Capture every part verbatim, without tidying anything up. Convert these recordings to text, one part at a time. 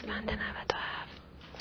بند نود و هفت.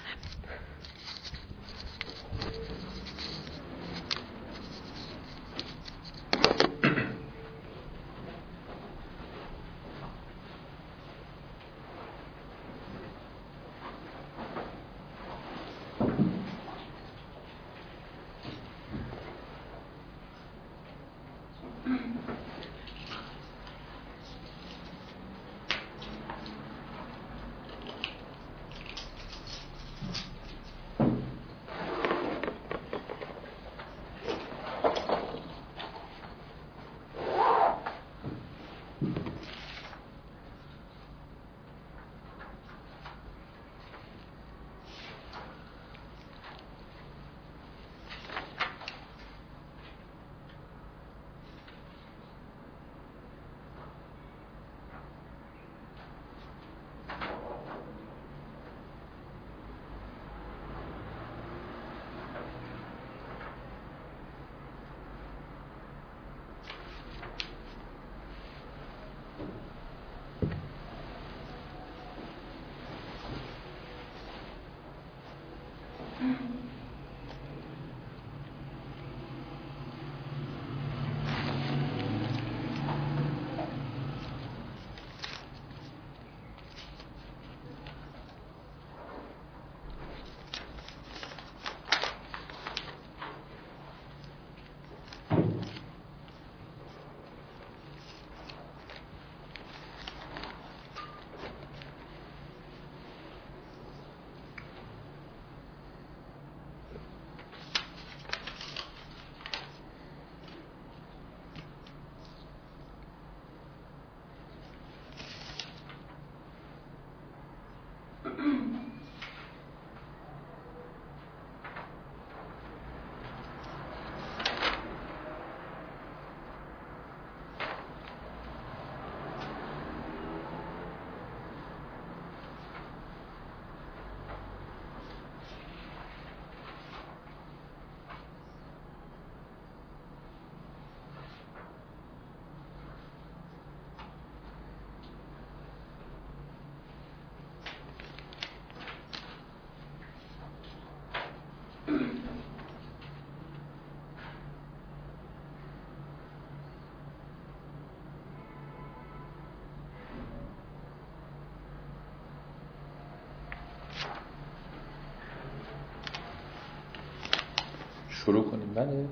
شروع کنیم. بله.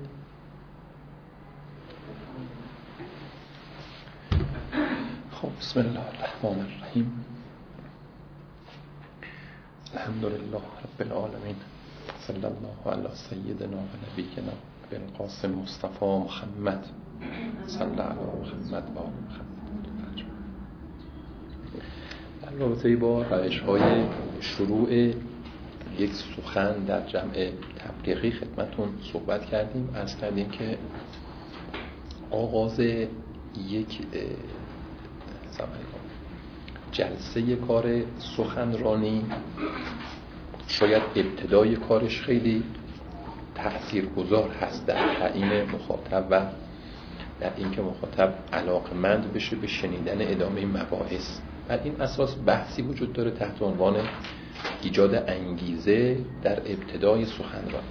خب بسم الله الرحمن الرحیم. الحمدلله رب العالمین، صلی الله علی سیدنا و نبینا بالقاسم مصطفی محمد، صلی الله علی محمد و آل محمد. در رابطه با روش‌های شروع یک سخن در جمع تبلیغی خدمتون صحبت کردیم. عرض کردیم که آغاز یک جلسه کار سخنرانی شاید ابتدای کارش خیلی تأثیرگذار هست در تعیین مخاطب و در اینکه مخاطب علاقمند بشه به شنیدن ادامه مباحث. بر این اساس بحثی وجود داره تحت عنوان ایجاد انگیزه در ابتدای سخنرانی.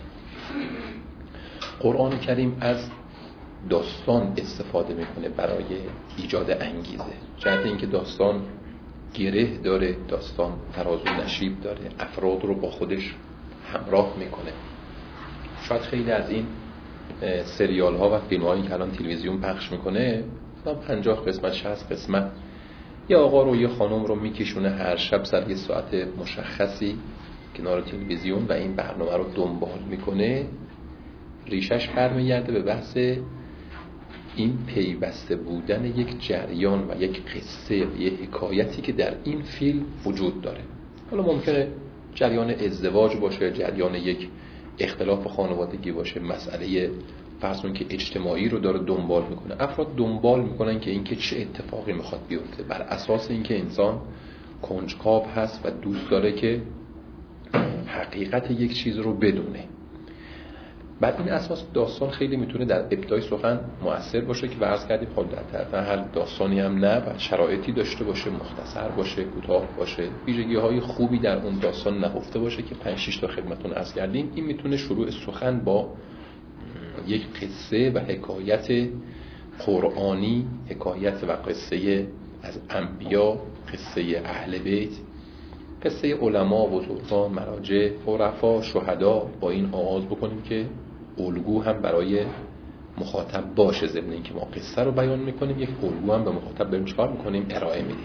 قرآن کریم از داستان استفاده میکنه برای ایجاد انگیزه، جهت اینکه داستان گره داره، داستان فراز و نشیب داره، افراد رو با خودش همراه میکنه. شاید خیلی از این سریال ها و فیلم هایی که الان تلویزیون پخش میکنه پنجاه قسمت شصت قسمت یه آقا رو یه خانم رو میکشونه هر شب سر یه ساعت مشخصی کنار تلویزیون و این برنامه رو دنبال میکنه. ریشش برمیگرده به بحث این پیوسته بودن یک جریان و یک قصه و یک حکایتی که در این فیلم وجود داره. حالا ممکنه جریان ازدواج باشه، جریان یک اختلاف خانوادگی باشه، مسئله فرض کنید که اجتماعی رو داره دنبال میکنه. افراد دنبال میکنن که این که چه اتفاقی میخواد بیفته، بر اساس اینکه انسان کنجکاو هست و دوست داره که حقیقت یک چیز رو بدونه. بعد این اساس داستان خیلی میتونه در ابتدای سخن مؤثر باشه که عرض کردیم خب در هر داستانی هم نه و شرایطی داشته باشه، مختصر باشه، کوتاه باشه، ویژگی‌های خوبی در اون داستان نهفته باشه که پنج شش تا خدمتتون عرض کردیم. این میتونه شروع سخن با یک قصه و حکایت قرآنی، حکایت و قصه از انبیا، قصه اهل بیت، قصه علما، بزرگان، مراجع، عرفا، شهدا با این آغاز بکنیم که الگو هم برای مخاطب باشه. ضمن اینکه ما قصه رو بیان میکنیم یک الگو هم به مخاطب بریم چکار میکنیم؟ ارائه میدیم.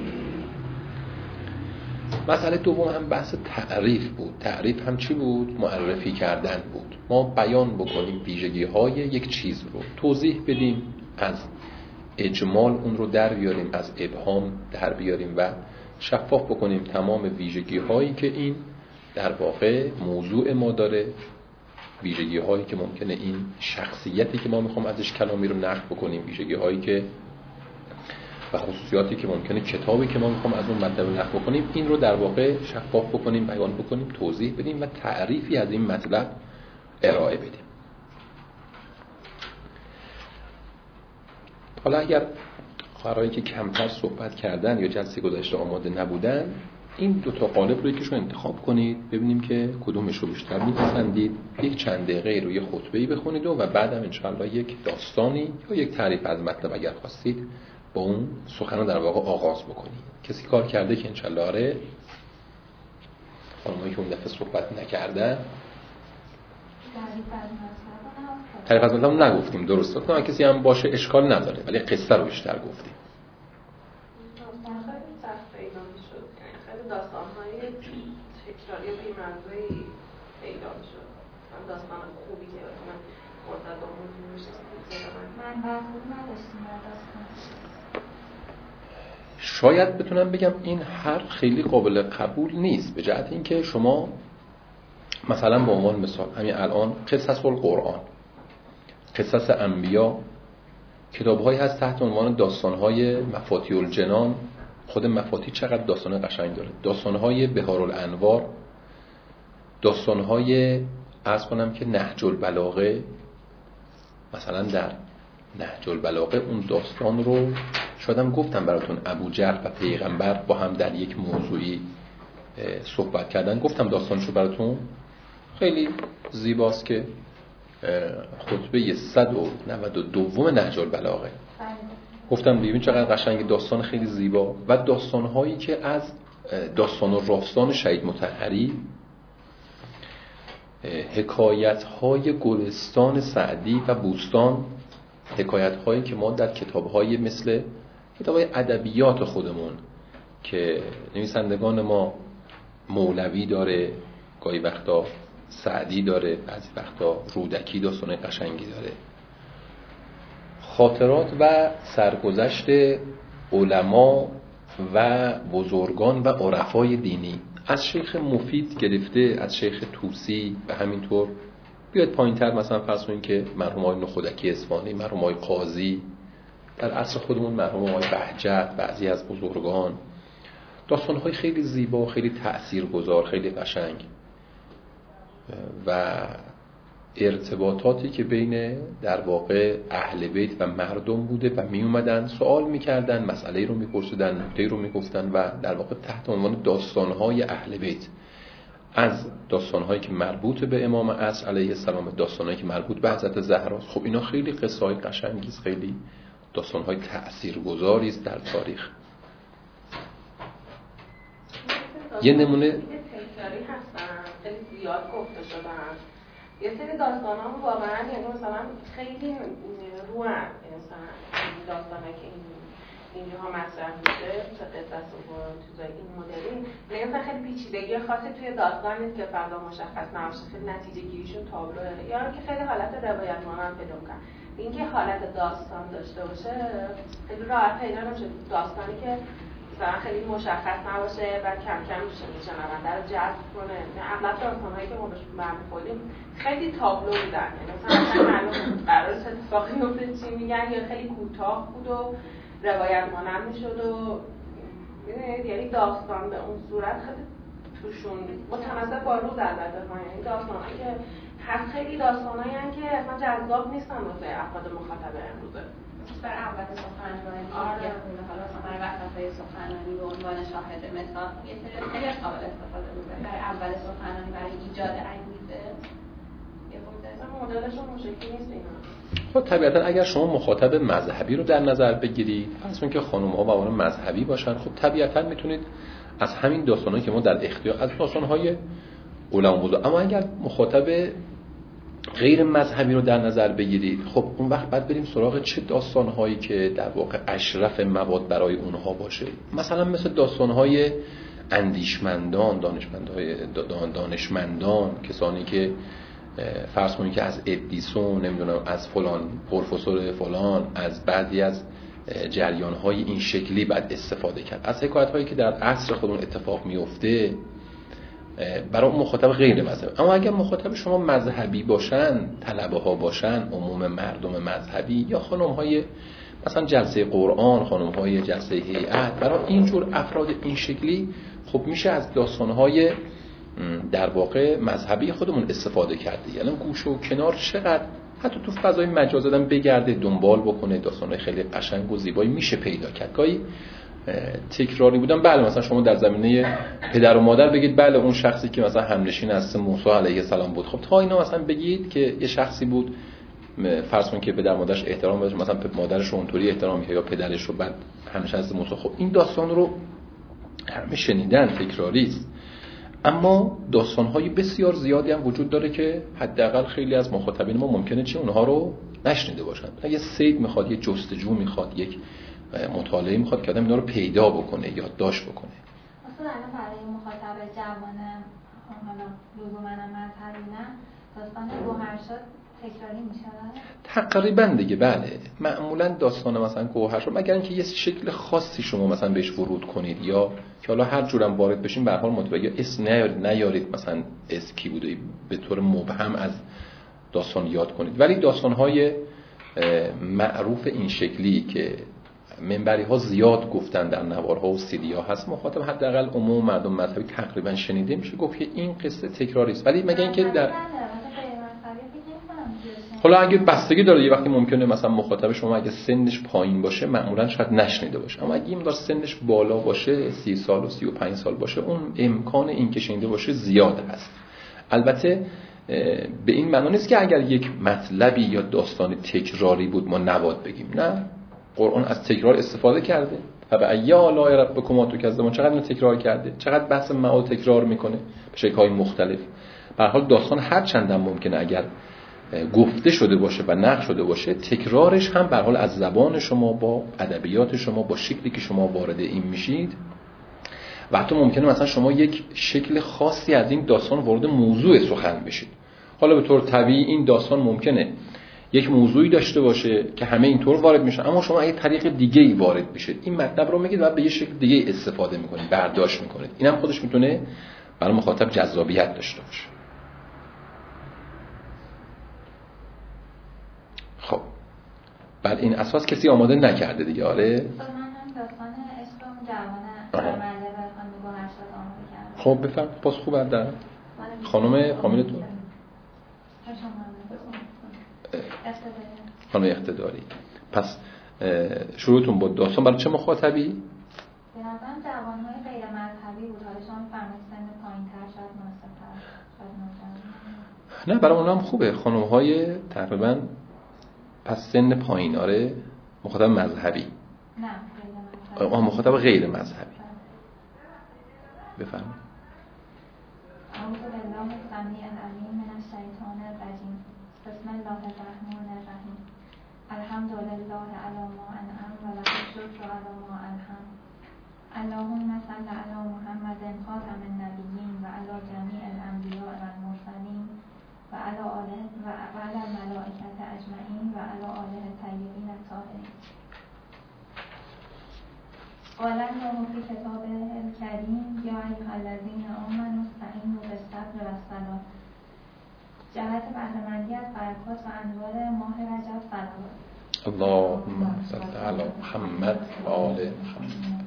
مسئله دوم هم بحث تعریف بود. تعریف هم چی بود؟ معرفی کردن بود. ما بیان بکنیم ویژگی های یک چیز رو، توضیح بدیم، از اجمال اون رو در بیاریم، از ابهام در بیاریم و شفاف بکنیم تمام ویژگی هایی که این در واقع موضوع ما داره، ویژگی هایی که ممکنه این شخصیتی که ما میخوام ازش کلامی رو نقل بکنیم، ویژگی هایی که و خصوصیاتی که ممکنه کتابی که ما میخوام از اون مطلب نقل بکنیم، این رو در واقع شفاف بکنیم، بیان بکنیم، توضیح بدیم و تعریفی از این مطلب ارائه بدیم. حالا اگر خواهرایی که کمتر صحبت کردن یا جلسه گذشته آماده نبودن، این دو تا قالب رو یکیشو انتخاب کنید، ببینیم که کدومش رو بیشتر می‌پسندید. یک چند دقیقه رو یه خطبه‌ای بخونید و بعدم انشالله یک داستانی یا یک تعریف از مطلب اگر خواستید با اون سخن رو در واقع آغاز بکنید. کسی کار کرده که انشالله آره؟ خانمایی که اون دفعه صحبت نکردن تعریف از مطلب نگفتیم، درسته؟ تا کسی هم باشه اشکال نداره، ولی قصه رو بیشتر گفتیم. داستان‌های تکراری و بی‌مزه‌ای پیدا می‌شد. من داستان خوبی که من مرتضامون می‌شستم من برخورد نداشتم در داستان. شاید بتونم بگم این حرف خیلی قابل قبول نیست، به جهت اینکه شما مثلا به عنوان مثال همین الان قصص القرآن، قصص انبیا، کتاب‌هایی هست تحت عنوان داستان‌های مفاتیح الجنان. خود مفاتیح چقدر داستان قشنگ داره، داستان‌های بهارالانوار، داستان‌های عرض کنم که نهج البلاغه. مثلا در نهج البلاغه اون داستان رو شایدم گفتم براتون، ابو جهل و پیغمبر با هم در یک موضوعی صحبت کردن، گفتم داستانشو براتون، خیلی زیباست که خطبه صد و نود و دو نهج البلاغه. گفتم ببین چقدر قشنگ، داستان خیلی زیبا. و داستان‌هایی که از داستان الراستان شهید مطهری، حکایت‌های گلستان سعدی و بوستان، حکایت‌هایی که ما در کتاب‌های مثل کتاب‌های ادبیات خودمون که نویسندگان ما مولوی داره، گاهی وقتا سعدی داره، بعضی وقتا رودکی داستان قشنگی داره، خاطرات و سرگذشت علما و بزرگان و عرفای دینی، از شیخ مفید گرفته، از شیخ طوسی و همینطور بیاد پایین‌تر، مثلا فرض کنید که مرحوم آقای نخودکی اصفهانی، مرحوم آقای قاضی، در عصر خودمون مرحوم آقای بهجت، بعضی از بزرگان، داستان‌های خیلی زیبا، خیلی تأثیرگذار، خیلی قشنگ و ارتباطاتی که بین در واقع اهل بیت و مردم بوده و می اومدن سوال میکردن، مسئله رو میپرسیدن، نکته رو میگفتن و در واقع تحت عنوان داستانهای اهل بیت، از داستانهایی که مربوط به امام عصر علیه السلام، داستانهایی که مربوط به حضرت زهرا. خب اینا خیلی قصه های قشنگی است، خیلی داستانهای تأثیرگذاری است در تاریخ. یه نمونه تکراری هستن، خیلی زیاد گفته شدن. یه سری داستان ها واقعا یعنی مثلا خیلی رو هم مثلا داستان که این اینجاها مطرح میشه، مثل قصص و چیزای این مدلی، یعنی مثلا خیلی پیچیدگی خاصی توی داستان نیست که فردا مشخص نباشه، خیلی نتیجه گیریشون تابلوه، یا که خیلی حالت روایت مانند پیدا میکنن. اینکه حالت داستان داشته باشه خیلی راحت پیدا نمیشه، داستانی که مثلا خیلی مشخص نباشه و کم کم شنونده رو جذب کنه. اغلب داستان‌هایی که ما بهش برمی‌خوریم خیلی تابلو بودن، یعنی مثلا معلوم قرار چه اتفاقی میفته، چی میگن، یا خیلی کوتاه بود و روایت مانند میشد و یعنی داستان به اون صورت خیلی توشون متناسب با روز البته، یعنی داستان‌هایی که هست خیلی داستانایی هستن که اصلا جذاب نیستن واسه افراد مخاطب امروزه. برای اول سخنرانی آره خونه حالا مثلا برای وقت‌های سخنرانی به عنوان شاهد مثال یه سری خیلی قابل استفاده بود برای اول سخنرانی برای ایجاد انگیزه یه خورده مدلشون مشکلی نیست اینا. خب طبیعتا اگر شما مخاطب مذهبی رو در نظر بگیرید، فرض کنید که خانم‌ها و آقایان مذهبی باشن، خب طبیعتا میتونید از همین داستانایی که ما در اختیار از داستان‌های علما بزرگ، اما اگر مخاطب غیر مذهبی رو در نظر بگیرید، خب اون وقت بعد بریم سراغ چه داستان‌هایی که در واقع اشرف مواد برای اونها باشه. مثلا مثل داستان‌های اندیشمندان، دانشمندهای دانشمندان، کسانی که فرض کنید که از ادیسون، نمیدونم از فلان پروفسور فلان، از بعضی از جریان‌های این شکلی بعد استفاده کرد، از حکایت‌هایی که در عصر خودمون اتفاق میفته برای اون مخاطب غیر مذهبی. اما اگر مخاطب شما مذهبی باشن، طلبه ها باشن، عموم مردم مذهبی یا خانم های مثلا جلسه قرآن، خانم های جلسه هیئت، برای اینجور افراد این شکلی خب میشه از داستان های در واقع مذهبی خودمون استفاده کرده. یعنی گوشه و کنار چقدر حتی تو فضای مجاز آدم بگرده دنبال بکنه، داستان‌های خیلی قشنگ و زیبایی میشه پیدا کرد. گاهی تکراری بودن، بله مثلا شما در زمینه پدر و مادر بگید بله اون شخصی که مثلا همنشین از موسی علیه السلام بود، خب تا اینا مثلا بگید که یه شخصی بود فرض کنید که پدر مادرش احترام بشه، مثلا مادرش رو اونطوری احترام می‌کنه یا پدرش رو بعد همنشین از موسی، خب این داستان رو همه شنیدن، تکراری است. اما داستان‌های بسیار زیادی هم وجود داره که حداقل خیلی از مخاطبین ما ممکنه چه اونها رو نشنیده باشن. یه صید میخواد، یه جستجو میخواد، یک مطالعه میخواد که آدم اینا رو پیدا بکنه، یادداشت بکنه. اصلا الان برای مخاطب جوان حالا لزوما مذهبی نه، داستان گوهرشاد تکراری میشه؟ تقریبا دیگه بله. معمولا داستان مثلا گوهرشاد مگر اینکه یه شکل خاصی شما مثلا بهش ورود کنید یا که حالا هر جورم وارد بشین به هر حال متوجه اسم نیارید نیارید مثلا اسم کی بوده به طور مبهم از داستان یاد کنید. ولی داستان‌های معروف این شکلی که منبری ها زیاد گفتن در نوارها و سیدی ها هست، مخاطب حداقل عموم مردم مذهبی تقریبا شنیده، میشه گفت که این قصه تکراری است. ولی مگه اینکه در حالا اگه بستگی داره، یه وقتی ممکنه مثلا مخاطب شما اگه سنش پایین باشه معمولا شاید نشنیده باشه، اما اگه این دار سنش بالا باشه، سی سال و سی و پنج سال باشه، اون امکان این که شنیده باشه زیاد هست. البته به این معنی نیست که اگر یک مطلبی یا داستان تکراری بود ما نباید بگیم، نه، قرآن از تکرار استفاده کرده. فبأی آلاء ربکما تکذبان، چقدر اینو تکرار کرده، چقدر بحث معاد تکرار میکنه به شکل‌های مختلف. به هر حال داستان هر چندم ممکنه اگر گفته شده باشه و نقل شده باشه، تکرارش هم به هر حال از زبان شما با ادبیات شما با شکلی که شما وارد این میشید و حتی ممکنه مثلا شما یک شکل خاصی از این داستان وارد موضوع سخن بشید. حالا به طور طبیعی این داستان ممکنه یک موضوعی داشته باشه که همه اینطور وارد میشن، اما شما اگه طریق دیگه‌ای وارد بشید این مطلب رو میگید و به یه شکل دیگه استفاده میکنید، برداشت میکنید. اینم خودش میتونه برای مخاطب جذابیت داشته باشه. خب بعد این اساس کسی آماده نکرده دیگه. آره من هم داستان عشق جوانه عمله بخوام گوهرشاد آماده کردم. خب بفرم باز خوب در خانم فامیلتون خانم اقتداری. پس شروعتون با داستان برای چه مخاطبی؟ به نظرم جوانهای غیر مذهبی بود. حالا شما فرمایید سن پایین‌تر شاید مناسب‌تر، شاید نه برای اونها هم خوبه. خانم‌های تقریبا پس سن پایین. آره مخاطب مذهبی نه غیر مذهبی. آه مخاطب غیر مذهبی. بفرمایید. اعوذ بالله السمیع العلیم من الشیطان الرجیم. بسم الله الرحمن الرحیم. الحمد لله علی ما انعم و له الشکر علی ما الحم. اللهم صل علی محمد خاتم النبیین و علی جمیع الانبیاء و المرسلین و علی آله و علی الملائکه اجمعین و علی آله الطیبین الطاهرین. قال الله فی کتابه الکریم یا ایها الذین آمنوا استعینوا بالصبر والصلاة. جهت بهره‌مندی از برکات و انوار ماه رجب صلوات. اللهم صل علی محمد و آل محمد.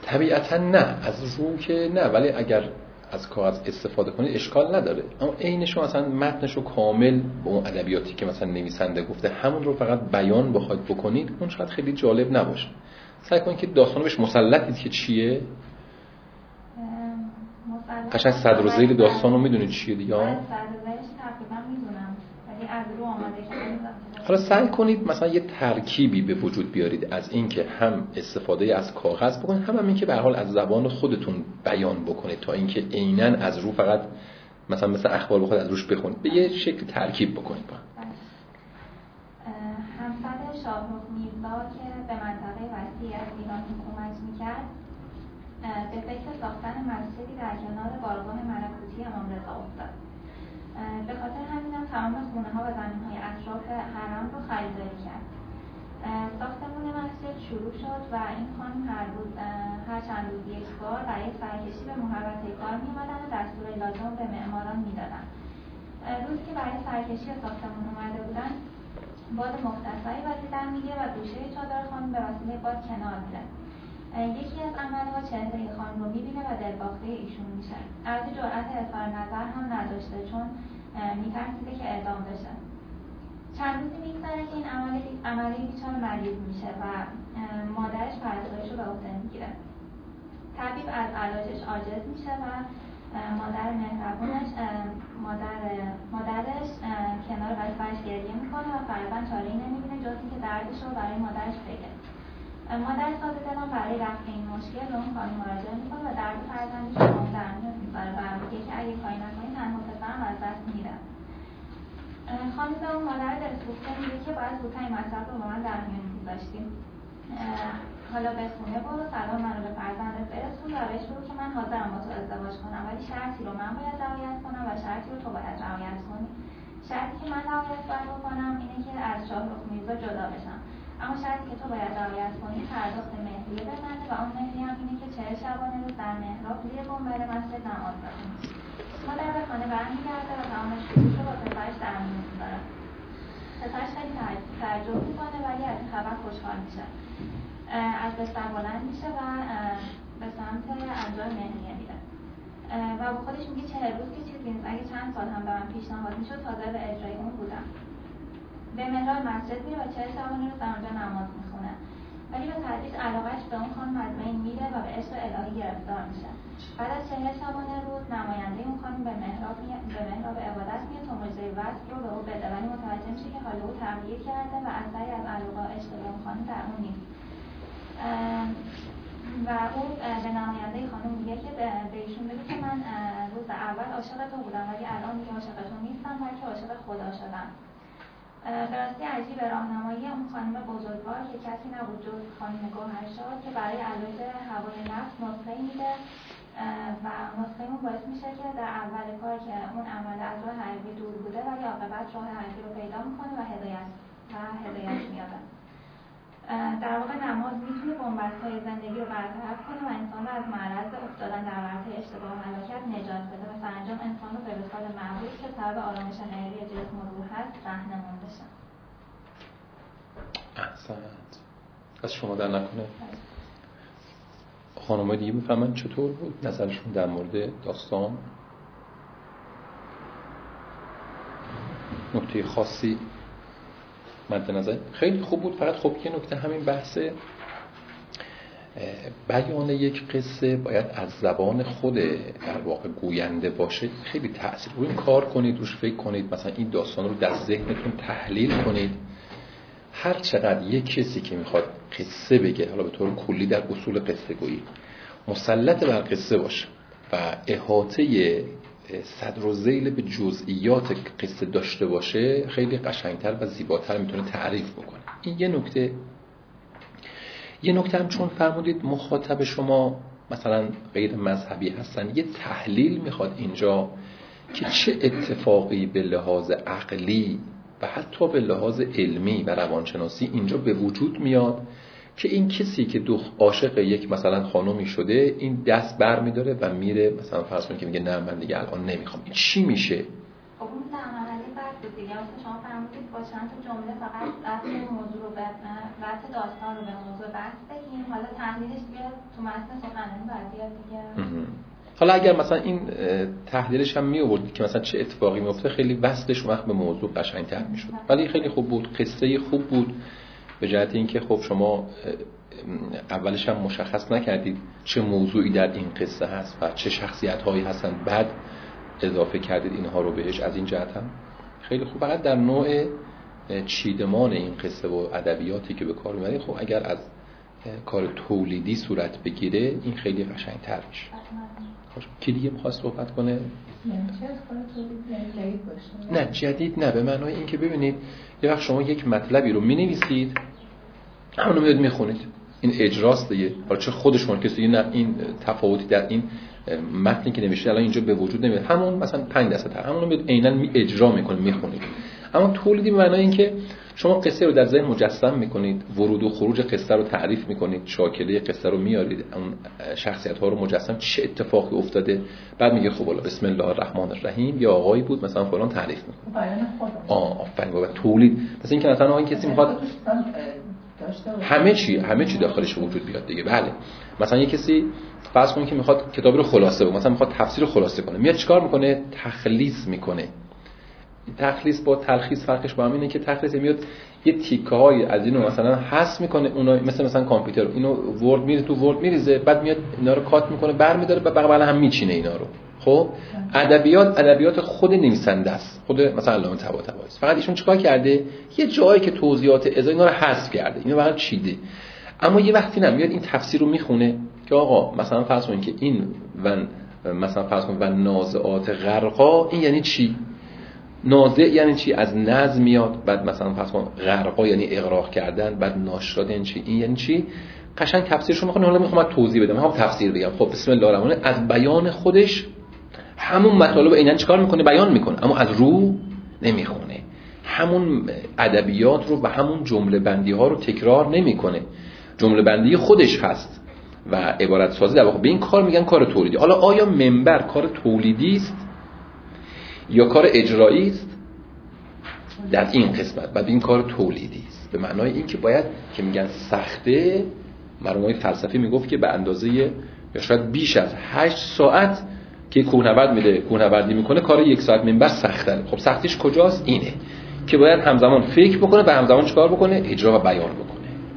طبیعتا نه، از رو که نه، ولی اگر از کاغذ استفاده کنید اشکال نداره. اما عینش رو مثلا متنش رو کامل به اون ادبیاتی که مثلا نویسنده گفته همون رو فقط بیان بخواید بکنید، اون شاید خیلی جالب نباشه. سعی کنید که داستانو بهش مسلطید که چیه. قشنگ صدر و ذیل داستان رو میدونید چیه دیگه؟ صدر و ذیلش تقریبا میدونم ولی از رو آماده کردم. حالا سعی کنید مثلا یه ترکیبی به وجود بیارید از این که هم استفاده از کاغذ بکنید، هم هم این که به هر حال از زبان خودتون بیان بکنید، تا اینکه عیناً از رو فقط مثلا مثل اخبار بخواید از روش بخونید، به یه شکل ترکیب بکنید با. همسر شاهرخ میرزا که به منطقه وسیعی از ایران حکومت میکرد، به فکر ساختن مسجدی در کنار بارگاه ملکوتی امام رضا افتاد. به خاطر همین هم تمام خونه ها و زمین های اطراف حرم رو خریداری کرد. ساختمون مسجد شروع شد و این خانم هر روز هر چند روز یک بار برای سرکشی به محوطه کار می‌آمدند و دستور لازم به معماران می‌دادند. روزی که برای سرکشی ساختمون اومده بودند، باد مختصری وزیدن میگه و گوشه چادر خانم به وسیله باد کنار میره. یکی از عملها چهره خانم رو میبینه و دلباخته ایشون میشه. البته جرأت اظهار نظر هم نداشته چون میترسیده که اعدام بشه. چند روزی میگذره که این عملی عملی بیچاره مریض میشه و مادرش پرستارش رو به عهده میگیره. طبیب از علاجش عاجز میشه و مادر مهربونش مادر مادرش کنار بسترش گریه میکنه و فرزند چاره‌ای نمیبینه جز اینکه دردش رو برای مادرش بگه. مادر ساده دلم برای رفع این مشکل به اون خانم مراجعه میکنه و درد فرزندش رو در میاد میذاره و میگه که اگه کاری نکنی تنها پسرم از دست میره. خانم به اون مادر دلسوخته میگه که باید زودتر این مطلب رو با من در میون میذاشتیم. حالا به خونه برو سلام منو به فرزندت برسون و بهش بگو که من حاضرم با تو ازدواج کنم، ولی شرطی رو من باید رعایت کنم و شرطی رو تو باید رعایت کنی. شرطی که من رعایت باید بکنم اینه که از شاهرخ میرزا جدا بشم، اما شرطی که تو باید رعایت کنی پرداخت مهریه به منه و اون مهریه هم اینه که چهل شبانه روز در محراب زیر گنبد مسجد نماز بخونی. مادر به خانه برمیگرده و تمام شروع رو با پسرش در میون میذاره. پسرش خیلی تعجب میکنه ولی از این خبر خوشحال میشه. از بستر بلند میشه و به سمت انجام مهریه میره و با خودش میگه چهل روز که چیزی نیست، اگه چند سال هم به من پیشنهاد میشد حاضر به اجرای اون بودم. به محراب مسجد میره و چهل شبانه روز در اونجا نماز میخونه، ولی به تدریج علاقهش به اون خانم از بین میره و به عشق الهی گرفتار میشه. بعد از چهل شبانه روز نماینده اون خانم به محراب می... به محراب عبادت میاد تا مژده وصل رو به او بده، ولی متوجه میشه که حال او تغییر کرده و اثری از علاقه و عشق به اون خانم در اون نیست. و او به نماینده خانم میگه که به ایشون بگو که من روز اول عاشق تو بودم ولی الان دیگه عاشق تو نیستم بلکه عاشق خدا شدم. به راستی عجیب راهنمایی اون خانم بزرگوار که کسی نبود جز خانم گوهرشاد که برای علاج هوای نفس نسخه میده و نسخه اون باعث میشه که در اول کار که اون عمل از راه حقیقی دور بوده ولی عاقبت راه حقیقی رو پیدا میکنه و هدایت و هدایت میاره. در واقع نماز میتونه بنبست‌های زندگی رو برطرف کنه و انسان رو از معرض افتادن در ورطه اشتباه و هلاکت نجات بده و سرانجام انسان رو به وصال معبود که سبب آرامش حقیقی جسم و روح هست راهنمون بشه. احسنت. از شما در نکنه. خانم‌های دیگه بفهمن چطور بود نظرشون در مورد داستان؟ نکته خاصی مد نظر؟ خیلی خوب بود. فقط خب یه نکته همین بحث بیان یک قصه باید از زبان خود در واقع گوینده باشه. خیلی تأثیر روی این کار کنید، روش فکر کنید، مثلا این داستان رو در ذهنتون تحلیل کنید. هر چقدر یک کسی که میخواد قصه بگه، حالا به طور کلی در اصول قصه گویی مسلط بر قصه باشه و احاطه صدر و ذیل به جزئیات قصه داشته باشه، خیلی قشنگتر و زیباتر میتونه تعریف بکنه. این یه نکته. یه نکته هم چون فرمودید مخاطب شما مثلا غیر مذهبی هستن، یه تحلیل میخواد اینجا که چه اتفاقی به لحاظ عقلی و حتی به لحاظ علمی و روانشناسی اینجا به وجود میاد که این کسی که دو عاشق یک مثلا خانومی شده، این دست بر میداره و میره مثلا فرض کنید که میگه نه من دیگه الان نمیخوام. این چی میشه؟ خب اون در عملی بعد به چیز دیگه مثلا شما فرمودید با چند تا جمله فقط ربط موضوع رو به ربط داستان رو به موضوع بحث بگیم، حالا تحلیلش دیگه تو متن سخنرانی بعد بیاد دیگه. حالا اگر مثلا این تحلیلش هم می آورد که مثلا چه اتفاقی میفته، خیلی وصلش وقت به موضوع قشنگ‌تر میشد. ولی خیلی خوب بود، قصه خوب بود به جهت اینکه خب شما اولش هم مشخص نکردید چه موضوعی در این قصه هست و چه شخصیت‌هایی هستن، بعد اضافه کردید اینها رو بهش. از این جهت هم خیلی خوب. فقط در نوع چیدمان این قصه و ادبیاتی که به کار می‌برید، خب اگر از کار تولیدی صورت بگیره این خیلی قشنگ‌تر میشه. کی دیگه می‌خواست صحبت کنه؟ یعنی چه از کار تولیدی جدید باشه؟ نه جدید نه، به معنای این که ببینید یه وقت شما یک مطلبی رو می‌نویسید، همونو میاد میخونید، این اجراست دیگه. حالا چه خودشون کسی نه این تفاوتی در این متنی که نوشته الان اینجا به وجود نمیاد، همون مثلا پنج درصد همونو میاد عیناً می اجرا میکنه میخونید. اما تولیدی به معنای این که شما قصه رو در ذهن مجسم میکنید، ورود و خروج قصه رو تعریف میکنید، شاکله قصه رو میارید، اون شخصیت ها رو مجسم چه اتفاقی افتاده، بعد میگه خب والا بسم الله الرحمن الرحیم یا آقایی بود مثلا فلان تعریف میکنه. بیان خودم. آه آفرین بابا تولید. مثلا اینکه مثلا آقا کسی میخواد همه چی همه چی داخلش وجود بیاد دیگه. بله مثلا یه کسی فرض کنید که میخواد کتابی رو خلاصه بکنه، مثلا میخواد تفسیر رو خلاصه کنه، میاد چیکار میکنه؟ تخلیص میکنه. تخلیص با تلخیص فرقش با هم اینه که تخلیص میاد یه تیکه های از اینو مثلا حذف میکنه، اونا مثلا مثلا کامپیوتر اینو ورد میره تو ورد میریزه، بعد میاد اینا رو کات میکنه برمیداره بعد بغل هم میچینه اینا رو. خب ادبیات ادبیات خود نویسنده است، خود مثلا علامه طباطبایی است، فقط ایشون چیکار کرده؟ یه جایی که توضیحات اضافی اینا رو حذف کرده، اینو واقعا چیده. اما یه وقتی نمیاد این تفسیر رو میخونه که آقا مثلا فرض کنید که این و مثلا فرض کنید و نازعات غرقا، این یعنی چی؟ نازع یعنی چی؟ از نظم میاد، بعد مثلا فرض کن غرقا یعنی اغراق کردن، بعد ناشرات یعنی چی؟ این یعنی چی؟ قشنگ تفسیرشو میخوام. حالا میخوام توضیح بدم، میخوام تفسیر بگم. خب بسم الله الرحمن الرحیم از بیان خودش همون مطالب عیناً چیکار میکنه؟ بیان میکنه، اما از رو نمیخونه. همون ادبیات رو و همون جمله بندی ها رو تکرار نمیکنه، جمله بندی خودش هست و عبارت سازی در واقع. به این کار میگن کار تولیدی. حالا آیا منبر کار تولیدی است یا کار اجرایی است؟ در این قسمت بعد این کار تولیدی است، به معنای این که باید که میگن سخته. مرحوم فلسفی میگفت که به اندازه یا شاید بیش از هشت ساعت که کوهنورد میده کوهنوردی میکنه، کار یک ساعت منبر سخته. خب سختیش کجاست؟ اینه که باید همزمان فکر بکنه و همزمان چیکار بکنه؟ اجرا و بیان بکنه.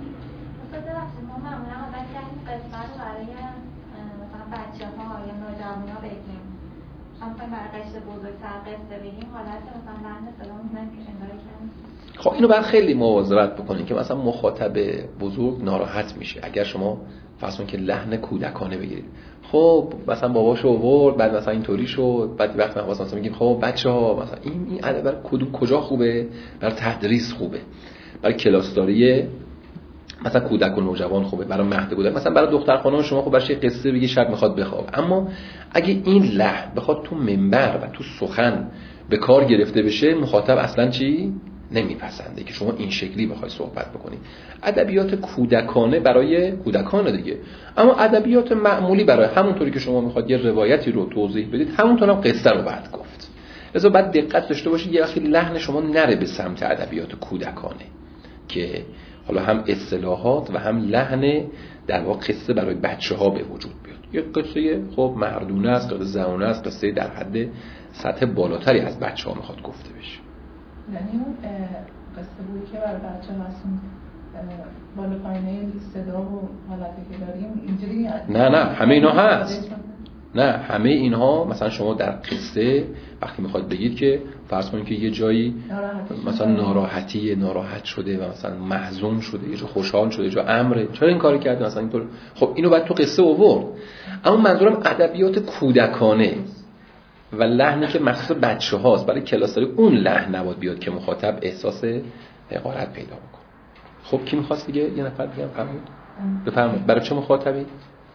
خب اینو باید خیلی مواظبت بکنین که مثلا مخاطب بزرگ ناراحت میشه اگر شما فرض کنید که لحن کودکانه بگیرید. خب مثلا باباشو آورد بعد مثلا اینطوری شد، بعد وقت مثلا مثلا میگیم خب بچه‌ها مثلا این این ادب برای کدوم کجا خوبه؟ برای تدریس خوبه، برای کلاسداری مثلا کودک و نوجوان خوبه، برای مهد کودک مثلا برای دختر خانم شما خب براش قصه بگی شاید میخواد بخوابه. اما اگه این لحن بخواد تو منبر و تو سخن به کار گرفته بشه، مخاطب اصلا چی نمیپسنده که شما این شکلی بخوای صحبت بکنی. ادبیات کودکانه برای کودکان دیگه، اما ادبیات معمولی برای همونطوری که شما میخواد یه روایتی رو توضیح بدید، همونطور هم قصه رو بعد گفت. لذا باید دقت داشته باشید یه وقتی لحن شما نره به سمت ادبیات کودکانه که حالا هم اصطلاحات و هم لحن در واقع قصه برای بچه‌ها به وجود بیاد. یه قصه خب مردونه است، قصه زنونه است، قصه در حد سطح بالاتری از بچه‌ها میخواد گفته بشه. یعنی اون قصه بویی که برای بچه هستون بالا پایینه صدا و حالتی که داریم اینجوری نه نه همه اینا هست. نه همه اینها مثلا شما در قصه وقتی میخواد بگید که فرض کنید که یه جایی مثلا ناراحتی ناراحت شده و مثلا محزون شده، یه جا خوشحال شده، یه جا امره، چرا این کاری کرده مثلا اینطور، خب اینو بعد تو قصه آورد. اما منظورم ادبیات کودکانه و لحنی که مخصوص بچه هاست، برای کلاسداری اون لحن نباید بیاد که مخاطب احساس حقارت پیدا بکنه. خب کی میخواست دیگه؟ یه نفر دیگه هم فرمود بفرمایید. برای چه مخاطبی؟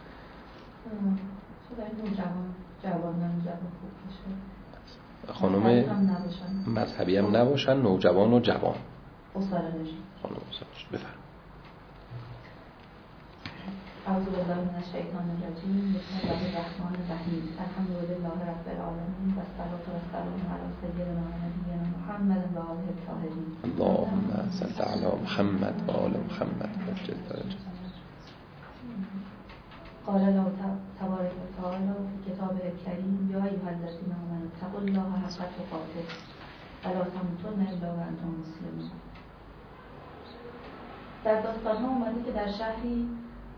خانم مذهبی هم نباشن، نوجوان و جوان. اصالش خانم اصالش بفرمایید. اعوذ بالله من الشیطان الرجیم بسم الله الرحمن الرحیم الحمد لله رب العالمین و الصلاة و السلام علی سیدنا و نبینا محمد و آله الطاهرین اللهم صل علی محمد و آل محمد وجل درجه. قال الله تبارک و تعالی فی کتابه الکریم یا ایها الذین آمنوا اتقوا الله حق تقاته ولا تموتن الا وانتم مسلمون. در داستان ها اومده که در شهری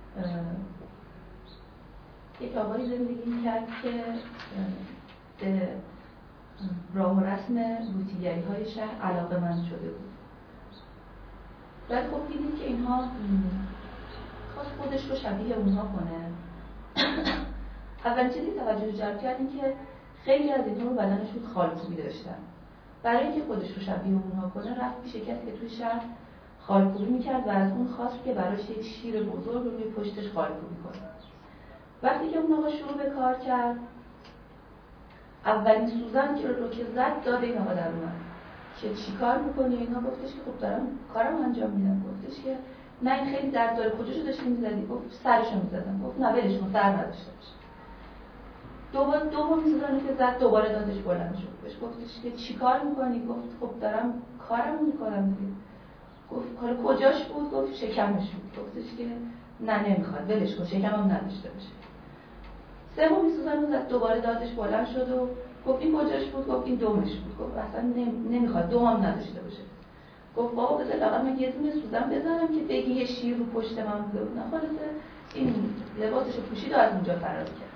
یک آقایی زندگی می‌کرد که به راه و رسم لوطیگری های شهر علاقه‌مند شده بود. بعد خب دیدید که اینها خواست خودش رو شبیه اونها کنه. اول چیزی توجه جلب کرد این که خیلی از اینها رو بدنشون خالکوبی داشتن. برای اینکه خودش رو شبیه اونها کنه رفت پیش کسی که توی شهر خالکوبی میکرد و از اون خواست که براش یک شیر بزرگ رو روی پشتش خالکوبی کنه. وقتی که اون آقا شروع به کار کرد اولین سوزن که رو که زد داد این آقا در اومد که چی کار میکنی؟ اینا گفتش که خب دارم کارم انجام میدم. گفتش که نه این خیلی درد داره. کجاشو داشتی میزدی؟ گفت سرشو میزدم. گفت نه ولش کن سر نداشته باشه. دوباره دوم سوزن که زد دوباره دادش بلند شد. بهش گفتش که چی کار میکنی؟ گفت خب دارم کارم میکنم دیگه. گفت حالا کجاش بود؟ گفت شکمش بود. گفتش که نه نمیخواد ولش کن شکمم نداشته باشه. سومی سوزن زد دوباره دادش بلند شد و گفت این کجاش بود؟ گفت این دومش بود. گفت اصلا نمیخواد دومم نداشته باشه. گفت بابا بذار لااقل من یه دونه سوزن بزنم که بگی یه شیر رو پشت من بوده بود. نه خلاصه این لباسشو پوشید و از اونجا فرار کرد.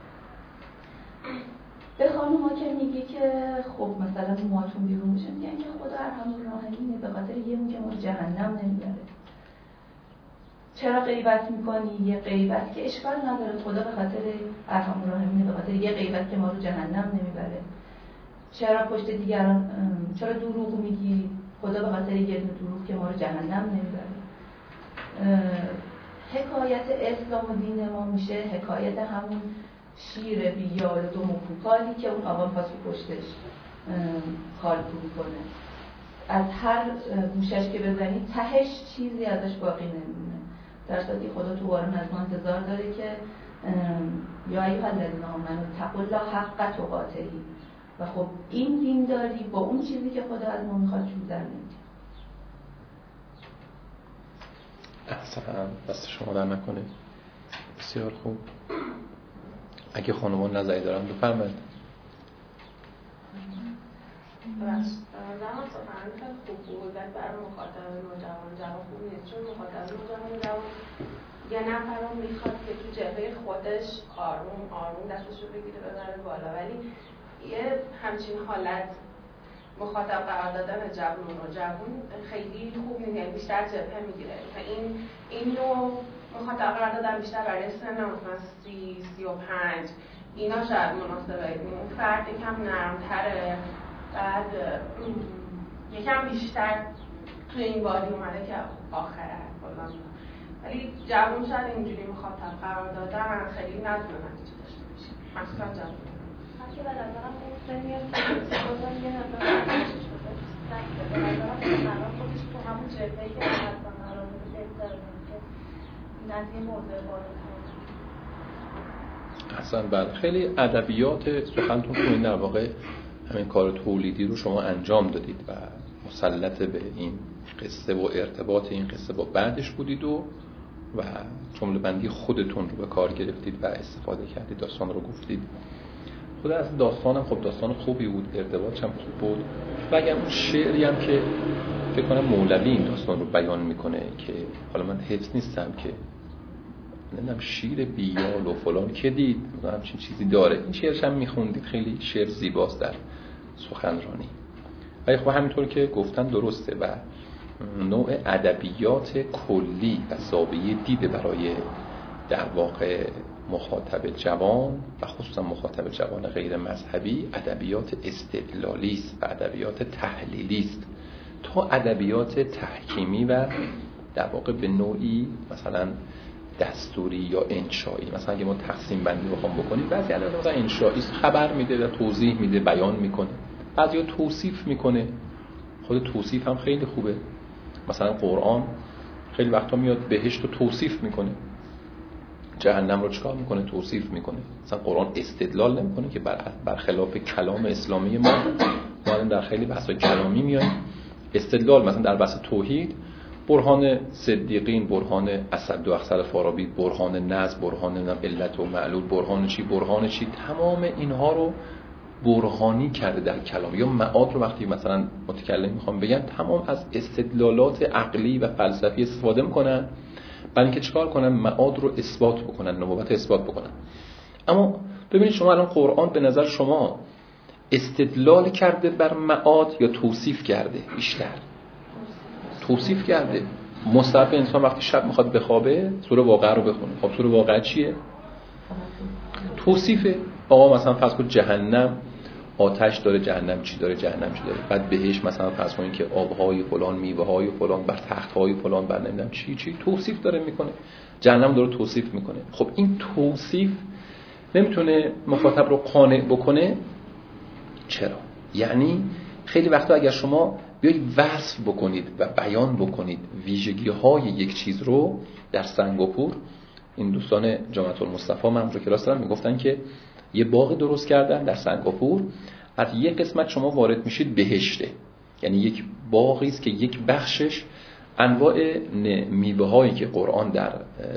به خانوما که میگه که خب مثلا موهاتون بیرون بشه میگن که خدا ارحم الراحمینه به خاطر یه مو که ما رو جهنم نمیبره. چرا غیبت میکنی؟ یه غیبت که اشکال نداره خدا به خاطر ارحم الراحمینه به خاطر یه غیبت که ما رو جهنم نمیبره. چرا پشت دیگران چرا دروغ میگی؟ خدا به خاطر یه دروغ که ما رو جهنم نمیبره. حکایت اسلام و دین ما میشه حکایت همون شیر بیال و دو مکوکالی که اون آقا پاس پشتش خالکوبی کنه. از هر گوشش که بزنی تهش چیزی ازش باقی نمیمونه. در صورتی خدا تو قرآن از ما انتظار داره که یا ایها الذین آمنوا اتقوا الله حق تقاته و خب این دینداری با اون چیزی که خدا از ما میخواد جور در نمیاد. احسن دست شما در نکنه. بسیار خوب. اگه خانمان نظری دارن بفرمایید. زمان سخنرانی خیلی خوب بود ولی برای مخاطب نوجوان جواب خوب نیست چون مخاطب نوجوان یه نفر رو میخواد که تو جبهه خودش آروم آروم دستش رو بگیره ببره بالا ولی یه همچین حالت مخاطب قرار دادن جوون و جوون خیلی خوب نیست بیشتر جبهه میگیره این این نوع مخاطب قرار دادن بیشتر برای سن مثلا سی سی و پنج اینا شاید مناسبه. اون فرد یکم نرمتره بعد یکم بیشتر توی این وادی اومده که آخره فلان ولی جوون شاید اینجوری مخاطب قرار دادن خیلی نتونه نتیجه داشته باشه مخصوصا جوون که به نظرم اون سنی هم که بازم یه نظر خودش شده نکته به نظرم سخنران خودش تو همون جبهه‌ای که اصلا قرار بوده بهتره که این از یه موضوع بالاتر اصلا بله خیلی ادبیات سخنتون تو این در واقع همین کار تولیدی رو شما انجام دادید و مسلط به این قصه و ارتباط این قصه با بعدش بودید و و جمله بندی خودتون رو به کار گرفتید و استفاده کردید داستان رو گفتید. خود از داستانم خب داستان خوبی بود ارتباطش هم خوب بود و اگر اون شعری هم که فکر کنم مولوی این داستان رو بیان میکنه که حالا من حفظ نیستم که نمیدونم شیر بیال و فلان که دید همچین چیزی داره این شعرش هم میخوندید خیلی شعر زیباست در سخنرانی ولی خب همینطور که گفتن درسته و نوع ادبیات کلی و زاویه دیده برای در واقع مخاطب جوان و خصوصا مخاطب جوان غیر مذهبی ادبیات استدلالی است و ادبیات تحلیلی است تا ادبیات تحکیمی و در واقع به نوعی مثلا دستوری یا انشایی. مثلا اگه ما تقسیم بندی بخوام بکنیم بعضی ادبیات مثلا انشایی خبر میده و توضیح میده بیان میکنه بعضیا توصیف میکنه. خود توصیف هم خیلی خوبه. مثلا قرآن خیلی وقتا میاد بهشت رو توصیف میکنه جهنم رو چیکار میکنه؟ توصیف میکنه. مثلا قرآن استدلال نمیکنه که بر برخلاف کلام اسلامی ما ما در خیلی بحث‌های کلامی میایم استدلال، مثلا در بحث توحید برهان صدیقین، برهان اسد و اخسر فارابی، برهان نظم، برهان علت و معلول، برهان چی برهان چی تمام اینها رو برهانی کرده در کلام. یا معاد رو وقتی مثلا متکلم میخوام بگن تمام از استدلالات عقلی و فلسفی استفاده میکنن برای اینکه چیکار کنن؟ معاد رو اثبات بکنن، نبوت اثبات بکنن. اما ببینید شما الان قرآن به نظر شما استدلال کرده بر معاد یا توصیف کرده؟ بیشتر توصیف کرده. مستحب انسان وقتی شب میخواد بخوابه سوره واقعه رو بخونه. خب سوره واقعه چیه؟ توصیفه. آقا مثلا فرض کن جهنم آتش داره، جهنم چی داره، جهنم چی داره، بعد بهش مثلا فرض کنین که آبهای فلان، میوه‌های فلان، بر تخت‌های فلان، بر نمیدونم چی چی توصیف داره میکنه. جهنم داره توصیف میکنه. خب این توصیف نمیتونه مخاطب رو قانع بکنه. چرا؟ یعنی خیلی وقتا اگر شما بیایید وصف بکنید و بیان بکنید ویژگی‌های یک چیز رو، در سنگاپور این دوستان جامعه المصطفی من رو کلاس دارن میگفتن که یه باغ درست کردن در سنگاپور، از یک قسمت شما وارد میشید بهشته، یعنی یک باغی است که یک بخشش انواع میوه‌هایی که قرآن در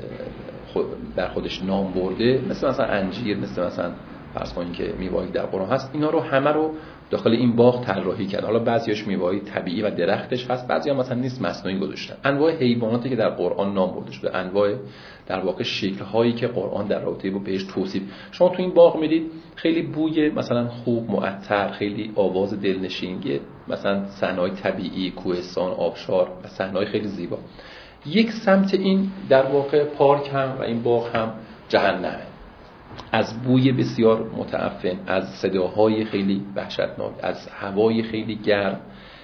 در خودش نام برده، مثل مثلا انجیر، مثل مثلا فرض کنید که میوه‌ای در قرآن هست، اینا رو همه رو داخل این باغ طراحی کرد. حالا بعضیاش میوه‌ای طبیعی و درختش هست، بعضیا مثلا نیست مصنوعی گذاشتن. انواع حیواناتی که در قرآن نام برده شده، انواع در واقع شکل‌هایی که قرآن در رابطه با بهش توصیف. شما تو این باغ میدید خیلی بوی مثلا خوب، معطر، خیلی آواز دلنشینی، مثلا صحنه‌های طبیعی، کوهستان، آبشار و صحنه‌های خیلی زیبا. یک سمت این در واقع پارک هم و این باغ هم جهنمه، از بوی بسیار متعفن، از صداهای خیلی وحشتناک، از هوای خیلی گرم،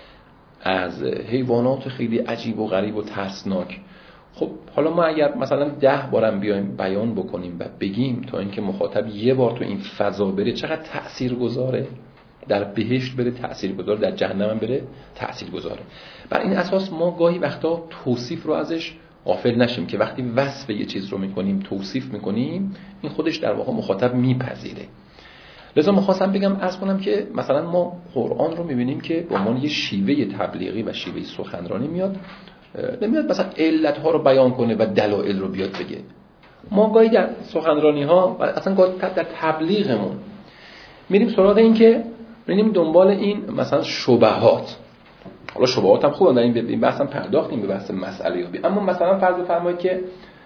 از حیوانات خیلی عجیب و غریب و ترسناک. خب حالا ما اگر مثلا ده بارم بیایم بیان بکنیم و بگیم تا اینکه مخاطب یه بار تو این فضا بره چقدر تاثیرگذاره، در بهشت بره تاثیرگذاره، در جهنم بره تاثیرگذاره. بر این اساس ما گاهی وقتا توصیف رو ازش غافل نشیم که وقتی وصف یه چیز رو میکنیم، توصیف میکنیم، این خودش در واقع مخاطب میپذیره. لذا میخواستم بگم عرض کنم که مثلا ما قرآن رو میبینیم که به عنوان یه شیوه تبلیغی و شیوه سخنرانی میاد، نمیاد مثلا علتها رو بیان کنه و دلایل رو بیاد بگه. ما گاهی در سخنرانی ها و اصلا گاهی در تبلیغمون میریم سراغ این که میریم دنبال این مثلا شبهات. حالا شبهات هم خوبه، در این ببین بحثم پرداختیم به بحث مسئله یابی، اما مثلا فرض بفرمایید که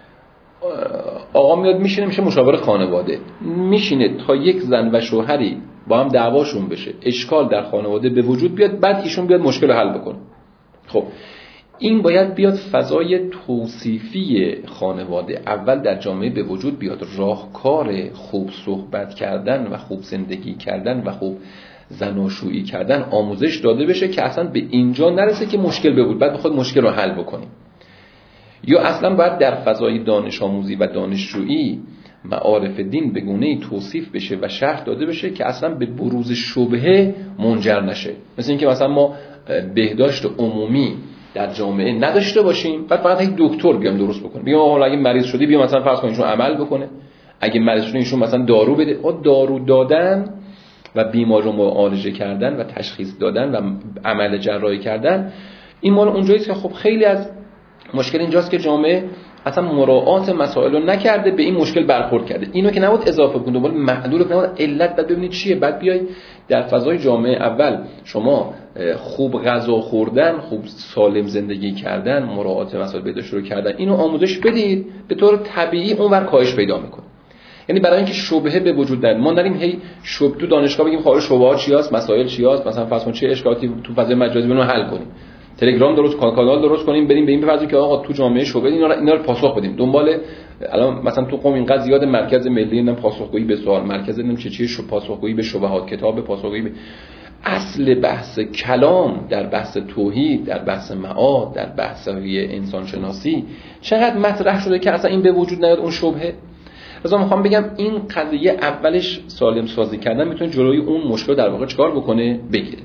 آقا میاد میشینه میشه مشاور خانواده، میشینه تا یک زن و شوهری با هم دعواشون بشه، اشکال در خانواده به وجود بیاد، بعد ایشون بیاد مشکل رو حل بکنه. خب این باید بیاد فضای توصیفی خانواده اول در جامعه به وجود بیاد، راهکار خوب صحبت کردن و خوب زندگی کردن و خوب زناشویی کردن آموزش داده بشه که اصلا به اینجا نرسه که مشکل به وجود بعد بخواد مشکل رو حل بکنیم. یا اصلا باید در فضای دانش آموزی و دانشجویی معارف دین به گونه‌ای توصیف بشه و شرح داده بشه که اصلا به بروز شبهه منجر نشه. مثل اینکه مثلا ما بهداشت عمومی در جامعه نداشته باشیم، بعد فقط یک دکتر بیام درست بکنه، بیام حالا اگه مریض شدی بیا مثلا فرض کن ایشون عمل بکنه، اگه مریض شدی ایشون مثلا دارو بده. او دارو دادن و بیمار رو معالجه کردن و تشخیص دادن و عمل جراحی کردن، این مال اونجاییست که خب خیلی از مشکل اینجاست که جامعه اصلا مراعات مسائل رو نکرده، به این مشکل برخورد کرده. اینو که نباید اضافه کنید، دنبال معلول رو نباید علت بعد ببینید چیه، بعد بیای در فضای جامعه اول شما خوب غذا خوردن، خوب سالم زندگی کردن، مراعات مسائل بهداشت رو کردن، اینو آموزش بدید، به طور طبیعی اونور کاهش پیدا میکنه. یعنی برای اینکه شبهه به وجود نیاد، ما نریم هی شب تو دانشگاه بگیم خارج شبهات چیاست، مسائل چیاست، مثلا فرض کن چه اشکالاتی تو فضای مجازی بنو حل کنیم، تلگرام درست کانال درست کنیم، بریم به این بپردازیم که آقا تو جامعه شبهه اینا رو اینا رو پاسخ بدیم. دنبال الان مثلا تو قم اینقدر زیاد مرکز ملی نم پاسخگویی به سوال، مرکز نم چه چیه شو پاسخگویی به شبهات، کتاب پاسخگویی به اصل بحث کلام در بحث توحید، در بحث معاد، در بحث انسان شناسی چقدر مطرح شده که اصلا این به وجود نیاد اون شبهه. مثلا میخوام بگم این قضیه اولش سالم سازی کردن میتونه جلوی اون مشکل در واقع چیکار بکنه، بگیره.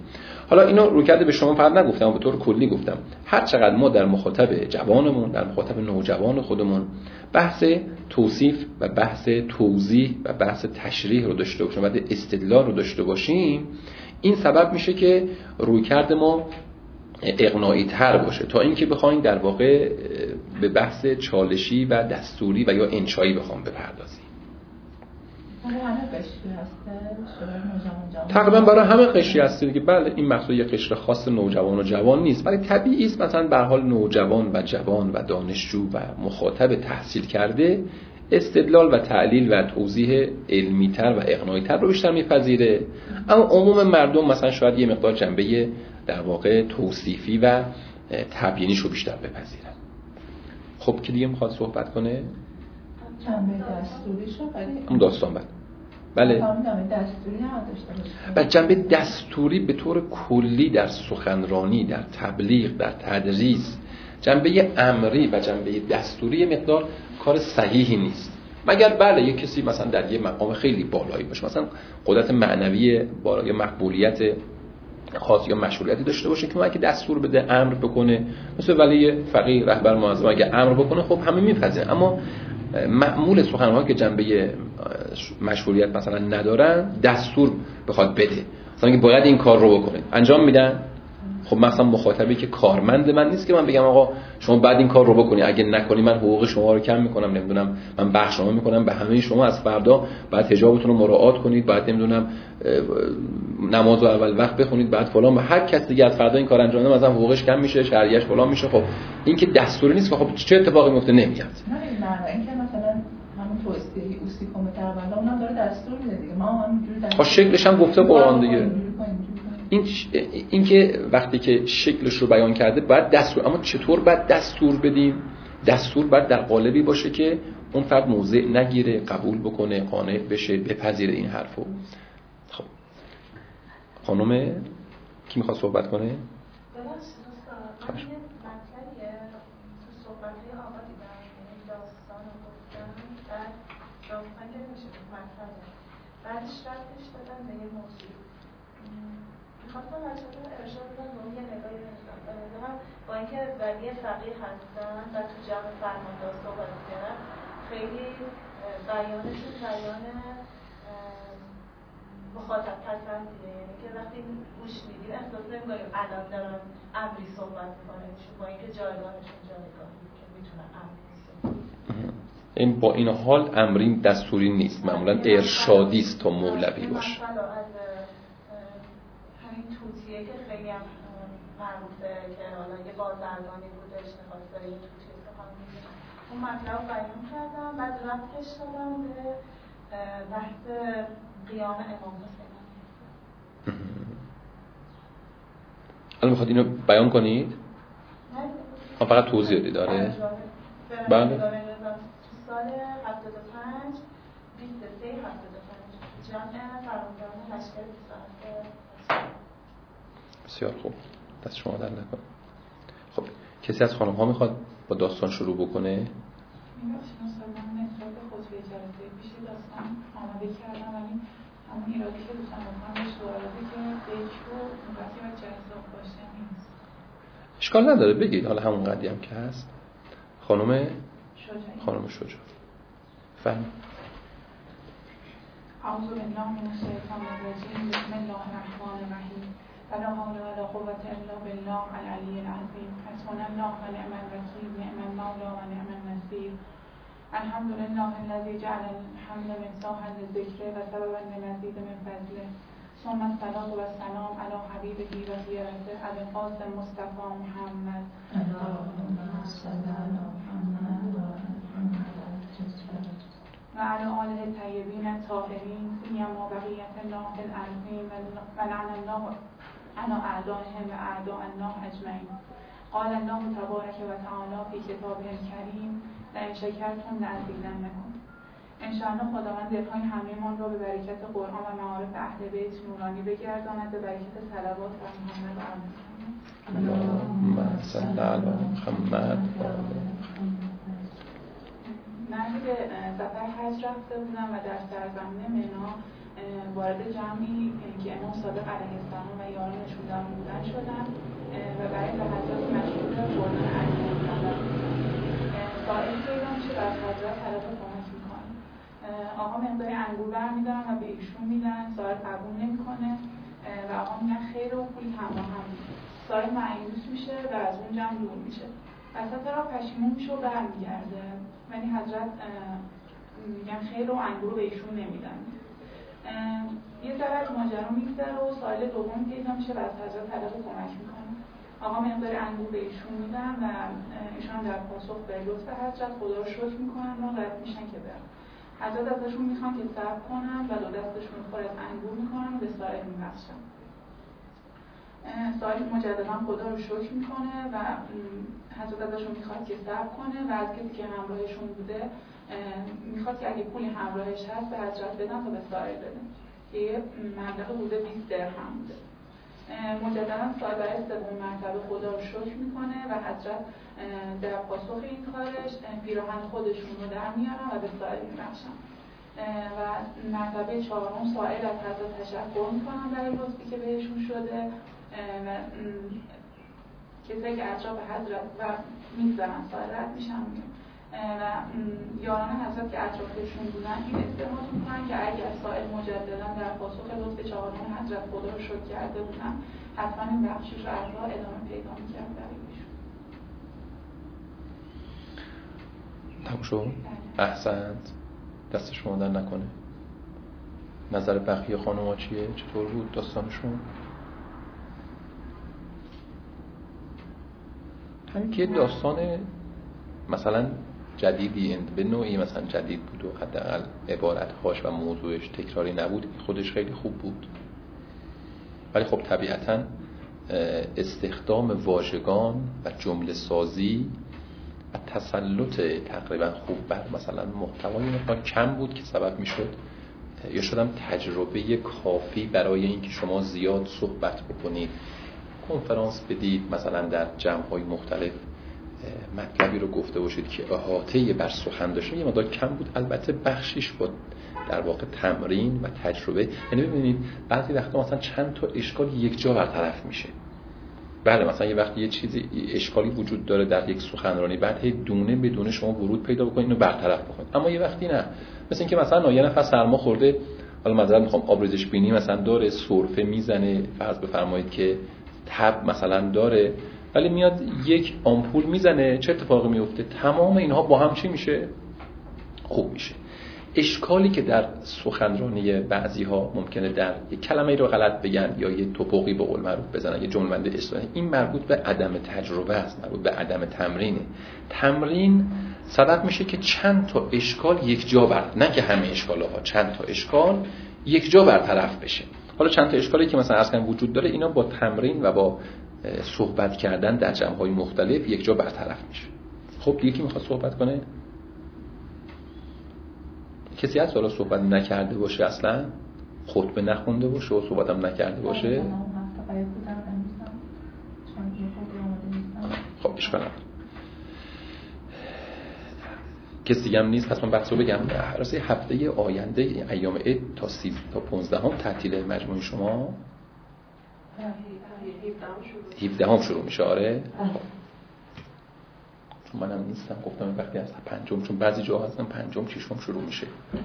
حالا اینو رویکرد به شما فقط نگفتم، به طور کلی گفتم هر چقدر ما در مخاطب جوانمون، در مخاطب نوجوان خودمون بحث توصیف و بحث توضیح و بحث تشریح رو داشته باشیم و استدلال رو داشته باشیم، این سبب میشه که رویکرد ما اقناعی تر باشه تا اینکه بخوایم در واقع به بحث چالشی و دستوری و یا انشایی بخوام بپردازیم. تقریبا برای همه قشری هست که بله این محصول یک قشر خاص نوجوان و جوان نیست، ولی طبیعی است مثلا به هر حال نوجوان و جوان و دانشجو و مخاطب تحصیل کرده استدلال و تعلیل و توضیح علمی تر و اقناعی تر رو بیشتر میپذیره، اما عموم مردم مثلا شاید یه مقدار جنبه در واقع توصیفی و تبیینیش رو بیشتر بپذیرن. خب که دیگه میخواد صحبت کنه جنبه دستوریشو ولی اون داستان بعد بله دستوری هم داشته باشه. و جنبه دستوری به طور کلی در سخنرانی، در تبلیغ، در تدریس، جنبه امری و جنبه دستوری مقدار کار صحیحی نیست، مگر بله یک کسی مثلا در یه مقام خیلی بالایی باشه، مثلا قدرت معنوی بالا یا مقبولیت خاص یا مشغولیتی داشته باشه که ما اگه دستور بده امر بکنه، مثل ولی فقیه رهبر معظم اگه امر بکنه خب همه میپذیرن، اما معمول سخنرانی که جنبه مشغولیت مثلا ندارن دستور بخواد بده مثلا که باید این کار رو بکنید انجام میدن. خب مثلا مخاطبی که کارمند من نیست که من بگم آقا شما بعد این کار رو بکنی، اگه نکنی من حقوق شما رو کم میکنم، نمیدونم من بخشنامه میکنم به همه شما از فردا بعد حجابتون رو مراعات کنید، بعد نمیدونم نماز رو اول وقت بخونید، بعد فلان، و هر کس دیگه از فردا این کار انجام نده مثلا حقوقش کم میشه، شهریه‌اش فلان میشه. خب این که دستوری نیست. خب چه اتفاقی میفته؟ نمیاد. نه نه اینکه مثلا همون توسعه اوسیکم تقریبا اونم داره دستور میده دیگه، ما همونجوری دستور شکلش هم گفته قرآن دیگه. این این که وقتی که شکلش رو بیان کرده باید دستور، اما چطور باید دستور بدیم؟ دستور باید در قالبی باشه که اون فرد موضع نگیره، قبول بکنه، قانع بشه، بپذیره این حرفو. خب خانم کی میخواد صحبت کنه؟ بعدش رفتش دادن به یه موضوع میخواستم بچه‌ها رو ارشاد بدم به اون یه نگاهی نشون بدم. با اینکه ولی فقیه هستن و تو جمع فرماندار صحبت کردن، خیلی بیانشون بیان مخاطب پسندیه، یعنی که وقتی گوش میدیم احساس نمی‌کنیم الان دارن امری صحبت می‌کنن، با اینکه جایگاهشون جایگاهی که میتونن امری صحبت. این با این حال امری دستوری نیست، معمولا ارشادی است تا مولوی باشه. مثلا از همین توتیه که خیلی هم معروفه که حالا یه بازرگانی بودش می‌خواست این توتیه سخن بگه، اون مطلب رو بیان کردم، بعد رفتش دادم به بحث قیام امام حسین. الان میخواد اینو بیان کنید؟ نه فقط توضیح دید داره؟ بله سال هفتاد و پنج بیست و سه هفتاد و پنج جمع فرمانداران لشکر بیست بسیار خوب، دست شما در نکنه. خب کسی از خانم ها میخواد با داستان شروع بکنه؟ میگم مثلا من نسبت خطبه جلسه پیش داستان آماده کردم، ولی همون ایرادی که دوستان بکنم به سوالاتی که فکر و مقصی و جذاب باشه نیست. اشکال نداره بگید، حالا همون قدی هم که هست. خانم خانم شجاع فهم. اعوذ بالله من الشیطان الرجیم بسم الله الرحمن الرحیم ولا حول ولا قوة الا بالله العلی العظیم حسبنا الله و نعم الوکیل نعم المولا و نعم النصیر الحمد لله الذی جعل الحمد مفتاحا للذکر و سببا لمزید من فضله ثم الصلاة و السلام علی حبیبه و خیرته ابی القاسم مصطفی محمد اللهم صل علی محمد و علی آله الطیبین الطاهرین سیما بقیة الله فی الارضین و لعن الله علی اعدائهم و اعداء الله اجمعین. قال الله تبارک و تعالی فی کتابه الکریم لئن شکرتم لازیدنکم. انشاءالله خداوند دلهای همه‌مان را به برکت قرآن و معارف اهل بیت نورانی بگرداند، به برکت صلوات بر محمد و آل محمد. اللهم صل علی محمد. من به سفر حج رفته بودم و در سرزمین منا وارد جمعی که امام صادق علیه السلام و یارانشون در بودن شدن و برای لحظات مشهور بردن علی مطلب سائل پیدا میشه و از حضرت طلب کمک میکنه. آقا مقداری انگور برمیدارن و به ایشون میدن، سائل قبول نمیکنه و آقا میگن خیر و پولی همراه هم میده. سائل مایوس میشه و از اون جمع دور میشه. وسط راه پشیمون میشه و برمیگرده، ولی حضرت میگن خیر و انگور رو به ایشون نمیدن. یه ذره از ماجرا میگذره و سائل دوم پیدا میشه و از حضرت طلب کمک میکنه. آقا مقدار انگور به ایشون میدن و ایشون در پاسخ به لطف حضرت خدا رو شکر میکنن و رد میشن که برن. حضرت ازشون میخوان که صبر کنن و دو دستشون پر از انگور میکنن و به سائل میبخشن. سائل مجددا خدا رو شکر میکنه و حضرت ازشون میخواد که صبر کنه و از کسی که همراهشون بوده میخواد که اگه پولی همراهش هست به حضرت بدن تا به سائل بدن که یه مبلغ بوده بیست درهم بوده. مجددا سائل برای سومین مرتبه خدا رو شکر میکنه و حضرت در پاسخ این کارش پیراهن خودشون رو در میارن و به سائل میبخشن و مرتبه چهارم سائل از حضرت تشکر میکنن برای لطفی که بهشون شده و کسی که اطراف حضرت و میگذارن سائل رد میشن و یاران حضرت که اطرافشون بودن این استحاض میکنن که اگر سائل مجددا در پاسخ لطف چهارم حضرت خدا رو شکر کرده بودن حتما این بخشش رو از راه ادامه پیدا میکرد برای ایشون. تموم شد؟ احسنت. دست شما در نکنه. نظر بقیه خانوما چیه؟ چطور بود داستانشون؟ همین که داستان مثلا جدیدی به نوعی مثلا جدید بود و حداقل عبارت‌هاش و موضوعش تکراری نبود، خودش خیلی خوب بود. ولی خب طبیعتاً استخدام واژگان و جمله سازی و تسلط تقریبا خوب بر مثلا محتوای مقدار کم بود که سبب میشد یا شدم تجربه کافی برای اینکه شما زیاد صحبت بکنید، کنفرانس بدید، مثلا در جمع‌های مختلف مطلبی رو گفته باشید که احاطه بر سخن داشته یه مقدار کم بود. البته بخشیش با در واقع تمرین و تجربه، یعنی ببینید بعضی وقتا مثلا چند تا اشکال یک جا برطرف میشه. بله مثلا یه وقتی یه چیزی اشکالی وجود داره در یک سخنرانی، بعد هی دونه به دونه شما ورود پیدا بکنید اینو برطرف بکنید. اما یه وقتی نه، مثل اینکه مثلا یه نفر سرما خورده، حالا معذرت میخوام آبریزش بینی مثلا داره، سرفه میزنه، فرض بفرمایید که تب مثلا داره، ولی میاد یک آمپول میزنه، چه اتفاقی میفته؟ تمام اینها با هم چی میشه؟ خوب میشه. اشکالی که در سخنرانی بعضی ها ممکنه در یک کلمه رو غلط بگن یا یه توپقی به قول معروف بزنن، یه جمله بنده اصطلاحی، این مربوط به عدم تجربه است، مربوط به عدم تمرینه. تمرین سبب میشه که چند تا اشکال یک جا بر، نه که همه اشکال‌ها، چند تا اشکال یک جا برطرف بشه. حالا چند تا اشکالی که مثلا اصلا وجود داره، اینا با تمرین و با صحبت کردن در جمع‌های مختلف یک جا برطرف میشه. خب یکی میخواد صحبت کنه؟ کسی از حالا صحبت نکرده باشه، اصلا خطبه نخونده باشه و صحبت هم نکرده باشه؟ خب اشکال نداره. کسی دیگه هم نیست، پس من بحث رو بگم. راستی هفته آینده ایام عید تا سی تا پانزده هم تعطیل مجموعه شما هفده هم شروع میشه. آره چون منم نیستم، گفتم وقتی از پنجم، چون بعضی جاها هستن پنجم ششم شروع میشه.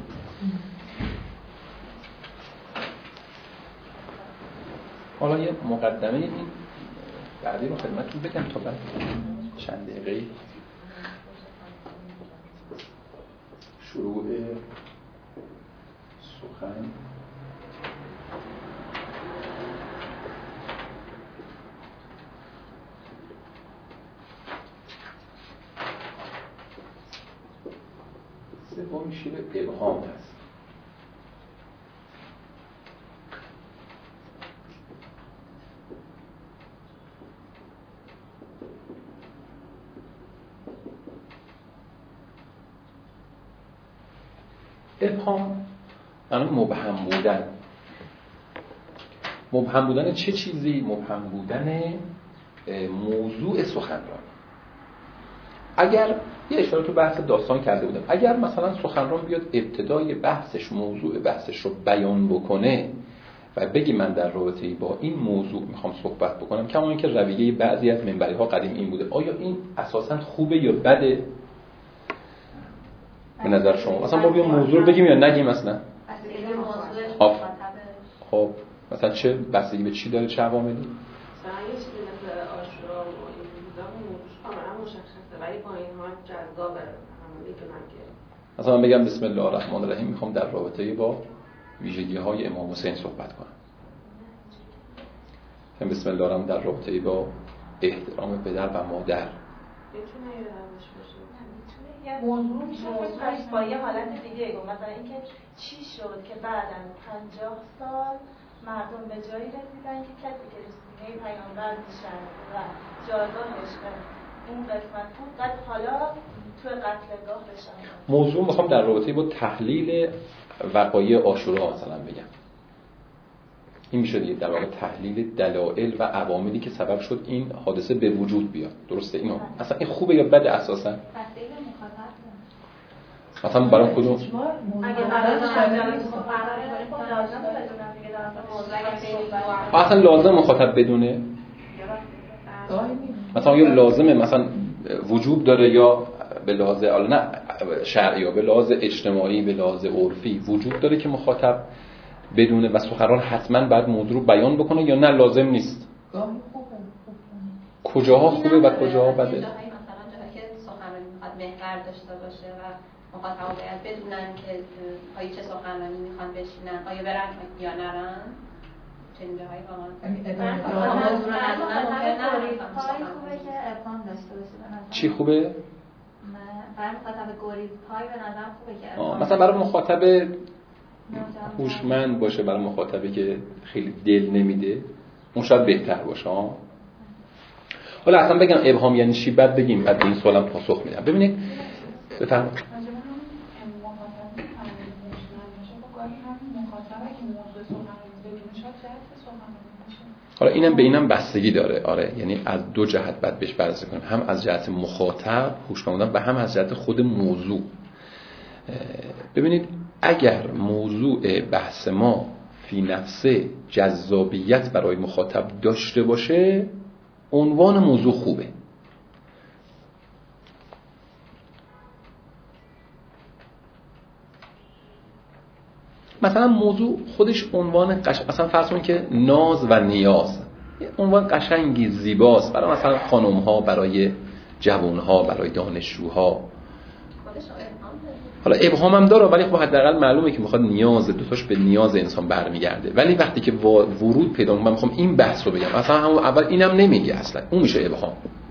حالا یه مقدمه این بعدی رو خدمتتون بگم تا بعد چند دقیقه شروع سخن. سوم شیر ابهام هست. ابهام یعنی مبهم بودن. مبهم بودن چه چیزی؟ مبهم بودن موضوع سخنرانی. اگر یه اشاره تو بحث داستان کرده بودم، اگر مثلا سخنران بیاد ابتدای بحثش موضوع بحثش رو بیان بکنه و بگی من در رابطه با این موضوع میخوام صحبت بکنم، کما اینکه رویه بعضی از منبری ها قدیم این بوده، آیا این اساسا خوبه یا بده به نظر شما؟ مثلا ما بیام موضوع رو بگیم یا نگیم مثلا؟ موضوع خب مثلا چه بستگی به چی داره، چه عواملی؟ مثلا یه چیزی مثل عاشورا و این چیزا کاملا مشخصه، ولی با این حال جذابه همونی که من که مثلا من بگم بسم الله الرحمن الرحیم میخوام در رابطه با ویژگی های امام حسین صحبت کنم، که بسم الله الرحمن در رابطه با احترام پدر و مادر، میتونه یه روش باشه، موضوع میشه با یه حالت دیگه گفت، مثلا اینکه چی شد که بعد از پنجاه سال مردم به جایی رسیدن که کسی که رسیده پیامبر میشن و جایگاهش این قسمت بود، بعد حالا توی قتلگاه بشن. موضوع میخوام در رابطه با تحلیل وقایع عاشورا مثلا بگم، این میشه دیگه در واقع تحلیل دلایل و عواملی که سبب شد این حادثه به وجود بیاد. درسته؟ اینو اصلا این خوبه یا بده اساسا؟ مثلا برای کدوم؟ اگه قرار اصلا لازم مخاطب بدونه؟ مثلا یا لازمه مثلا وجوب داره یا به لحاظ نه شرعی یا به لحاظ اجتماعی به لحاظ عرفی وجود داره که مخاطب بدونه و سخنران حتما باید موضوع رو بیان بکنه یا نه لازم نیست؟ کجاها خوبه و کجاها بده؟ جاهایی مثلا جاهایی که سخنرانی میخواد محور داشته باشه و مخاطبا باید بدونن که آیا چه سخنرانی میخوان بشینن، آیا برن یا نرن. چنین جاهایی واقعا چی خوبه؟ برای مخاطب گریز پای به نظر خوبه که آه. مثلا برای مخاطب هوشمند باشه، برای مخاطبی که خیلی دل نمیده اون شاید بهتر باشه. آه. حالا اصلا بگم ابهام یعنی چی، بعد بگیم بعد این سوالم پاسخ میدم. ببینید بفرمایید. حالا اینم به اینم بستگی داره. آره یعنی از دو جهت باید بهش بررسی کنیم، هم از جهت مخاطب هوشمند بودن و هم از جهت خود موضوع. ببینید اگر موضوع بحث ما فی نفسه جذابیت برای مخاطب داشته باشه عنوان موضوع خوبه. مثلا موضوع خودش عنوان قشنگ، مثلا فرض کنید که ناز و نیاز عنوان قشنگی زیباست برای مثلا خانم ها، برای جوان ها، برای دانشجوها. حالا ابهام هم داره ولی خب حداقل معلومه که میخواد نیاز دوتاش به نیاز انسان برمیگرده. ولی وقتی که ورود پیدا کنم من میخوام این بحث رو بگم، مثلا همون اول اینم نمیگی اصلا، اون میشه ابهام.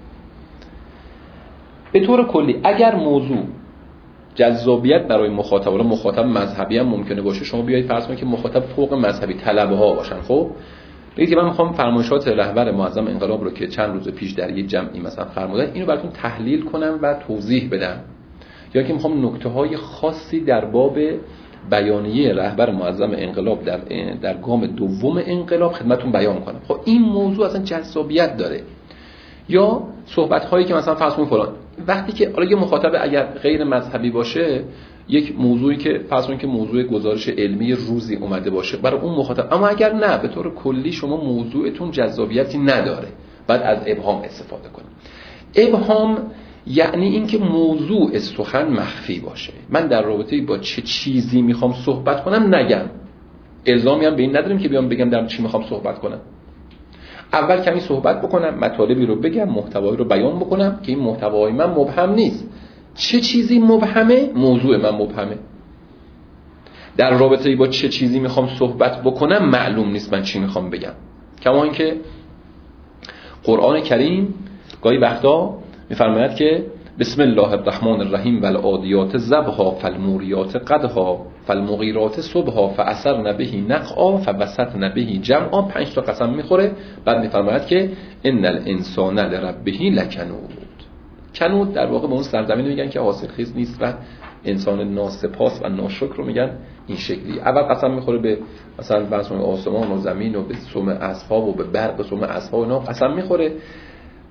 به طور کلی اگر موضوع جذابیت برای مخاطب، ولی مخاطب مذهبی هم ممکنه باشه، شما بیایید فرض کنید که مخاطب فوق مذهبی طلبه ها باشن، خب بگید که من میخوام فرمایشات رهبر معظم انقلاب رو که چند روز پیش در یه جمعی مثلا فرمودن اینو براتون تحلیل کنم و توضیح بدم، یا که میخوام نکته های خاصی در باب بیانیه رهبر معظم انقلاب در در گام دوم انقلاب خدمتتون بیان کنم. خب این موضوع اصلا جذابیت داره. یا صحبت هایی که مثلا فرض کنید فلان، وقتی که حالا یه مخاطب اگر غیر مذهبی باشه، یک موضوعی که فرض کنید که موضوع گزارش علمی روزی اومده باشه برای اون مخاطب، اما اگر نه به طور کلی شما موضوعتون جذابیتی نداره، بعد از ابهام استفاده کنید. ابهام یعنی اینکه موضوع سخن مخفی باشه، من در رابطه با چه چیزی میخوام صحبت کنم نگم، الزامی هم به این نداریم که بیام بگم در چی میخوام صحبت کنم. اول کمی صحبت بکنم، مطالبی رو بگم، محتوایی رو بیان بکنم که این محتوای من مبهم نیست. چه چیزی مبهمه؟ موضوع من مبهمه. در رابطه با چه چیزی میخوام صحبت بکنم معلوم نیست من چی میخوام بگم. کما اینکه قرآن کریم گاهی وقتا میفرماید که بسم الله الرحمن الرحیم والعادیات ضبحا فالموریات قدحا فالمغیرات صبحا فاثرن به نقعا فوسطن به جمعا. پنج تا قسم میخوره، بعد میفرماید که ان الانسان لربه لکنود. کنود در واقع به اون سرزمین میگن که حاصلخیز نیست و انسان ناسپاس و ناشکر رو میگن این شکلی. اول قسم میخوره به مثلا بحث آسمان و زمین و به سم اسباب و به برق سم اسباب و اینا قسم میخوره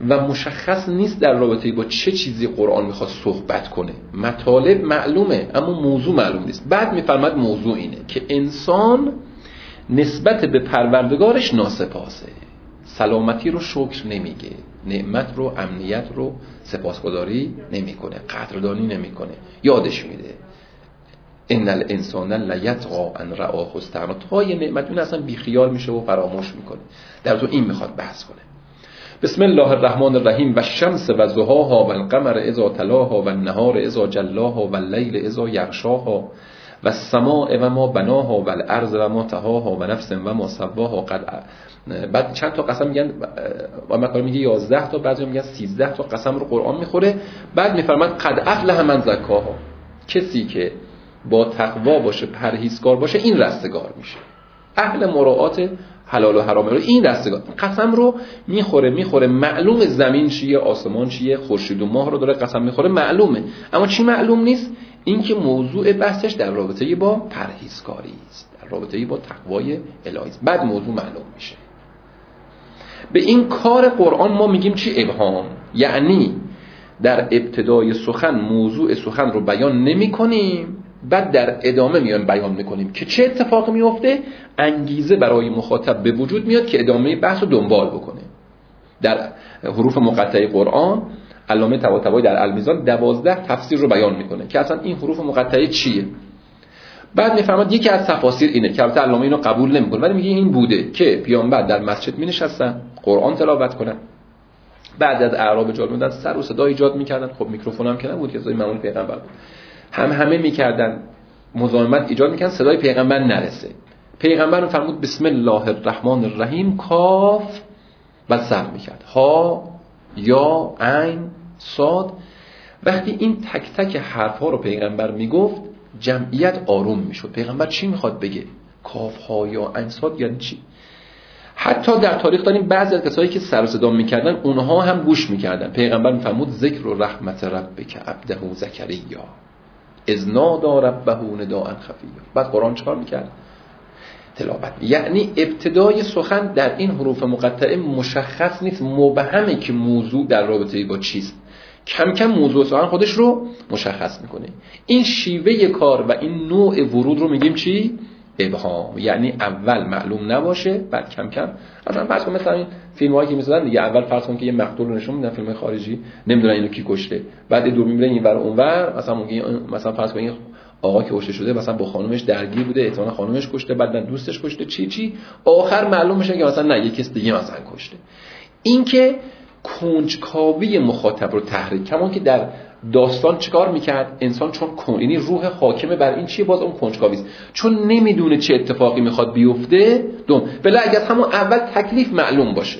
و مشخص نیست در رابطه با چه چیزی قرآن میخواد صحبت کنه. مطالب معلومه اما موضوع معلوم نیست. بعد میفرماد موضوع اینه که انسان نسبت به پروردگارش ناسپاسه، سلامتی رو شکر نمیگه، نعمت رو، امنیت رو سپاسگزاری نمیکنه، قدردانی نمیکنه، یادش میده. ان الانسان لیطغى ان رآه استغنى. تا یه نعمت اون اصلا بیخیال میشه و فراموش میکنه. در تو این میخواد بحث کنه. بسم الله الرحمن الرحیم. و الشمس و ضحاها و القمر اذا تلاها و النهار اذا جلاها و اللیل اذا یغشاها و السماء و ما بناها و الارض و ما طحاها و نفس و ما سواها. قد بعد چند تا قسم میگن و مکار میگه یازده تا، بعضی میگن سیزده تا قسم رو قرآن میخوره. بعد میفرماد قد افلح من زکاها. کسی که با تقوا باشه، پرهیزگار باشه، این رستگار میشه. اهل مراعات حلال و حرام رو این رستگار. قسم رو میخوره میخوره معلوم زمین چیه، آسمان چیه، خورشید و ماه رو داره قسم میخوره، معلومه. اما چی معلوم نیست؟ این که موضوع بحثش در رابطه با پرهیزکاری است، در رابطه با تقوای الهی است. بعد موضوع معلوم میشه. به این کار قرآن ما میگیم چی؟ ابهام. یعنی در ابتدای سخن موضوع سخن رو بیان نمی کنیم، بعد در ادامه میان بیان میکنیم که چه اتفاقی میفته. انگیزه برای مخاطب به وجود میاد که ادامه بحث رو دنبال بکنه. در حروف مقطعه قرآن علامه طباطبایی در المیزان دوازده تفسیر رو بیان میکنه که اصلا این حروف مقطعه چیه. بعد میفرماد یکی از تفاسیر اینه که البته علامه اینو قبول نمیکنه، ولی میگه این بوده که پیامبر در مسجد مینشستن قرآن تلاوت کنن، بعد از اعراب جا میدن سر و صدا ایجاد میکردن. خب میکروفون هم که نبود که صدای معمول پیغمبر بود، هم همه میکردن، مزاحمت ایجاد میکردن صدای پیغمبر نرسه. پیغمبر فرمود بسم الله الرحمن الرحیم، کاف و سر میکرد، ها یا عین صاد. وقتی این تک تک حرف ها رو پیغمبر میگفت جمعیت آروم میشد. پیغمبر چی میخواد بگه؟ کاف ها یا عین صاد یعنی چی؟ حتی در تاریخ داریم بعضی از کسایی که سر و صدا میکردن اونها هم گوش میکردن. پیغمبر میفرمود ذکر و رحمت ربک عبده زکریا اذ نادى ربه نداء خفیا. بعد قرآن چیکار میکرد؟ تلاوت. یعنی ابتدای سخن در این حروف مقطعه مشخص نیست، مبهمه که موضوع در رابطه با چیست. کم کم موضوع سخن خودش رو مشخص میکنه. این شیوه کار و این نوع ورود رو میگیم چی؟ ابهام. یعنی اول معلوم نباشه، بعد کم کم. مثلا فرض کن مثلا این فیلم‌هایی که می‌سازن دیگه، اول فرض کن که یه مقتول رو نشون میدن، فیلم خارجی، نمیدونن اینو کی کشته، بعد دور می‌بینن اینور اونور، مثلا میگه مثلا فرض کن این آقا که کشته شده مثلا با خانومش درگیر بوده، احتمالاً خانومش کشته، بعد دوستش کشته، چی چی، آخر معلوم میشه که مثلا نه، یک کس دیگه مثلا کشته. این که کنجکاوی مخاطب رو تحریک. کمان که در داستان چیکار میکرد انسان؟ چون کن، یعنی روح حاکمه بر این چیه؟ باز اون کنجکاوی است، چون نمیدونه چه اتفاقی میخواد بیفته. دوم بلا اگه از همون اول تکلیف معلوم باشه،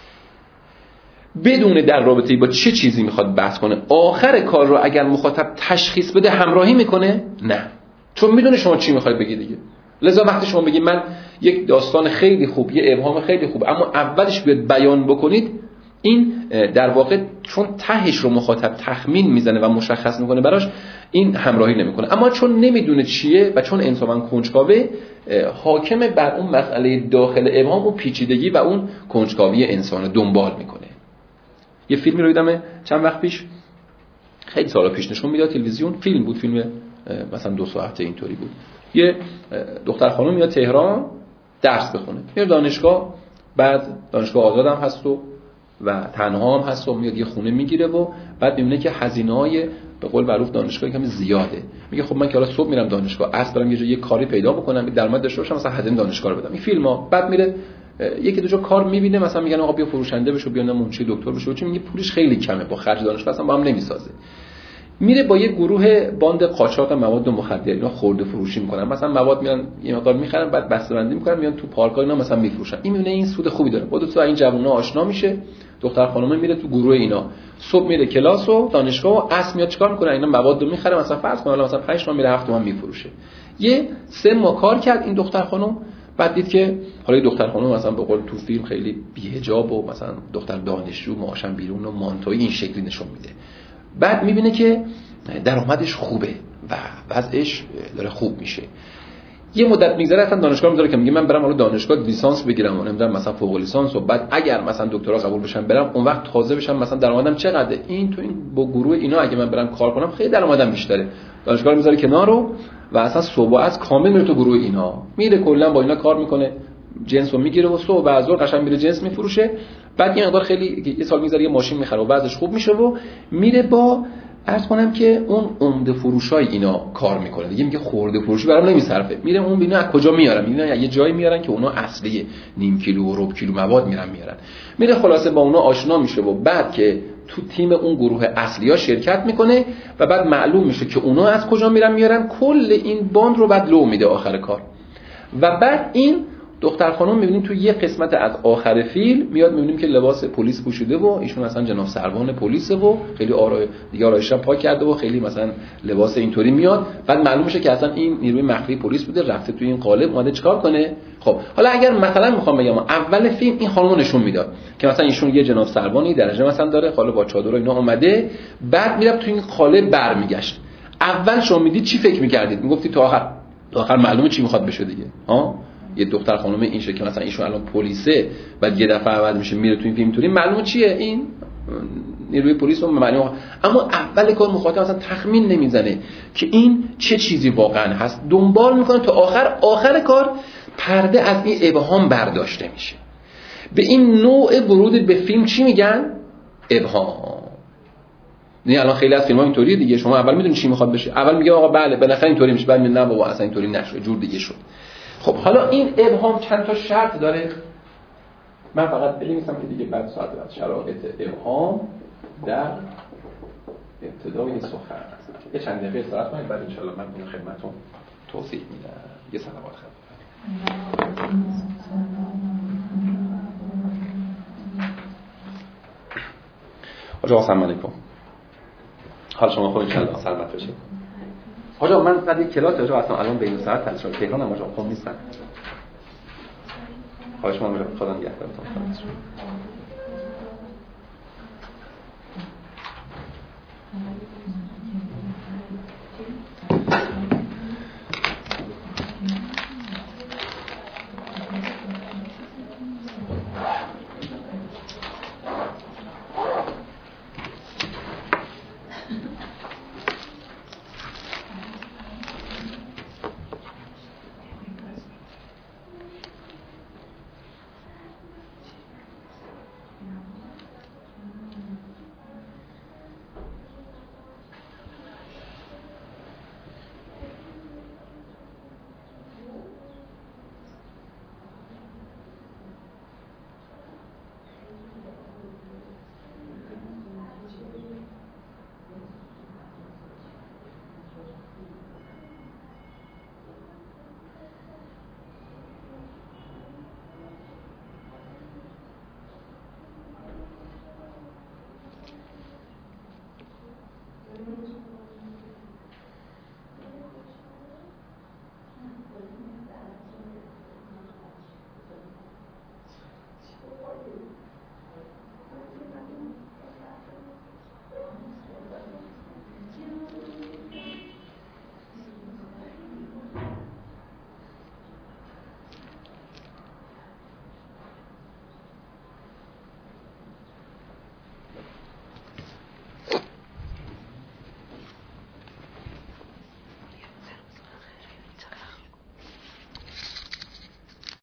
بدونه در رابطه با چه چیزی میخواد بحث کنه، آخر کار رو اگر مخاطب تشخیص بده همراهی میکنه؟ نه، چون میدونه شما چی میخواید بگید دیگه. لذا وقتی شما بگید من یک داستان خیلی خوب، یه ابهام خیلی خوب، اما اولش بیاد بیان بکنید، این در واقع چون تهش رو مخاطب تخمین میزنه و مشخص میکنه براش، این همراهی نمیکنه. اما چون نمیدونه چیه و چون انسان کنجکاوه، حاکم بر اون مسئله داخل ابهام و پیچیدگی و اون کنجکاوی انسان دنبال میکنه. یه فیلمی رو دیدم چند وقت پیش، خیلی سالا پیش، نشون میداد تلویزیون، فیلم بود، فیلم مثلا دو ساعته اینطوری بود. یه دختر خانم میاد تهران درس بخونه، میاد دانشگاه، بعد دانشگاه آزاد هم هست و و تنها هم هست و میاد یه خونه میگیره و بعد میبینه که هزینه‌های به قول معروف دانشگاه کمی زیاده. میگه خب من که حالا صبح میرم دانشگاه، عصر برم یه جای یه کاری پیدا بکنم، درآمد داشته باشم، مثلا هزینه دانشگاه رو بدم. این فیلم‌ها بعد میره یکی دو جا کار میبینه، مثلا میگن آقا بیا فروشنده بشو، بیا منشی دکتر بشو، چون میگه پولش خیلی کمه، با خرج دانشگاه اصلا با هم نمیسازه. میره با یه گروه باند قاچاق مواد مخدر اینا خورده فروشی میکنن، مثلا مواد میان یه مقدار میخرن، بعد بسته‌بندی میکنن، میان تو پارک‌ها اینا مثلا میفروشن. این میونه این سود خوبی داره، خودت تو این جوونا آشنا میشه. دختر خانم میره تو گروه اینا، صبح میره کلاس و دانشگاه و عصر میاد چیکار میکنه؟ اینا مواد رو میخره، مثلا فرض کن مثلا پنج تومن میره هفت تومن میفروشه. یه سه ماه کار کرد این دختر خانم، بعد دید که حالا دختر خانم مثلا به قول تو فیلم خیلی بی‌حجاب و مثلا دختر دانشجو معاشم بیرون و مانتوی این شکلی نشون میده. بعد میبینه که درآمدش خوبه و وضعش داره خوب میشه. یه مدت میگذره اصلا دانشگاه میذاره که میگه من برم حالا دانشگاه لیسانس بگیرم و نمیدونم مثلا فوق لیسانس و بعد اگر مثلا دکترا قبول بشم برم اون وقت تازه بشم مثلا درآمدم چقدره. این تو این با گروه اینا اگه من برم کار کنم خیلی درآمدم بیشتره. دانشگاه میذاره کنار رو و اصلا صبح از کامل میره تو گروه اینا، میره کلا با اینا کار میکنه، جنس رو میگیره و صبح بعد از ظهر قشنگ میره جنس میفروشه. بعد یه مقدار خیلی یه سال میذاره یه ماشین میخره و وضعش خوب میشه و میره با عرض کنم که اون عمده فروشای اینا کار میکنه دیگه. میگه خورده فروشی برام نمیصرفه، میره اون ببینه از کجا میارن، میبینه یه جایی میارن که اونا اصلیه، نیم کیلو و ربع کیلو مواد میرن میارن. میره خلاصه با اونا آشنا میشه و بعد که تو تیم اون گروه اصلیا شرکت میکنه و بعد معلوم میشه که اونا از کجا میرن میارن، کل این باند رو بعد لو میده آخر کار. و بعد این دختر خانم میبینیم تو یه قسمت از آخر فیلم میاد میبینیم که لباس پلیس پوشیده و ایشون اصلا جناب سروان پلیسه و خیلی آرای دیگه آرایشش پاک کرده و خیلی مثلا لباس اینطوری میاد. بعد معلوم میشه که اصلا این نیروی مخفی پلیس بوده، رفته تو این قالب اومده چیکار کنه. خب حالا اگر مثلا میخوام بگم اول فیلم این خانمو نشون میداد که مثلا ایشون یه جناب سروانی درجه مثلا داره، حالا با چادر و اینا اومده، بعد میرفت تو این قالب برمیگشت. اول شما میدید چی فکر میکردید؟ میگفتی تا آخر تا آخر معلومه چی میخواد بشه دیگه. ها یه دختر خانم این شکل مثلا ایشون الان پلیسه، بعد یه دفعه عوض میشه میره تو این فیلم توری، معلومه چیه این نیروی پلیس رو معلومه. اما اول کار مخاطب مثلا تخمین نمیزنه که این چه چیزی واقعا هست، دنبال میکنه تا آخر. آخر کار پرده از این ابهام برداشته میشه. به این نوع ورود به فیلم چی میگن؟ ابهام. نه الان خیلی از فیلم‌ها اینطوریه دیگه، شما اول میدونی چی میخواد بشه، اول میگه آقا بله بالاخره اینطوری میشه، بعد میگه نه بابا اصلا اینطوری نشد، جور دیگه شد. خب حالا این ابهام چند تا شرط داره، من فقط بنویسم که دیگه بعد ساعت بعد شرایط ابهام در ابتدای سخن. یه چند دقیقه استراحت کنید بعد ان شاء الله من اون خدمتتون توضیح میدم. یه صلوات خدمت آقا سلام علیکم. حال شما خوب ان شاء الله سلامت باشید. آقا من بعد یک کلاس آقا اصلا الان بین ساعت هست، تهران هم آقا خوب نیستن. خواهش می‌کنم خدا نگهدارتون.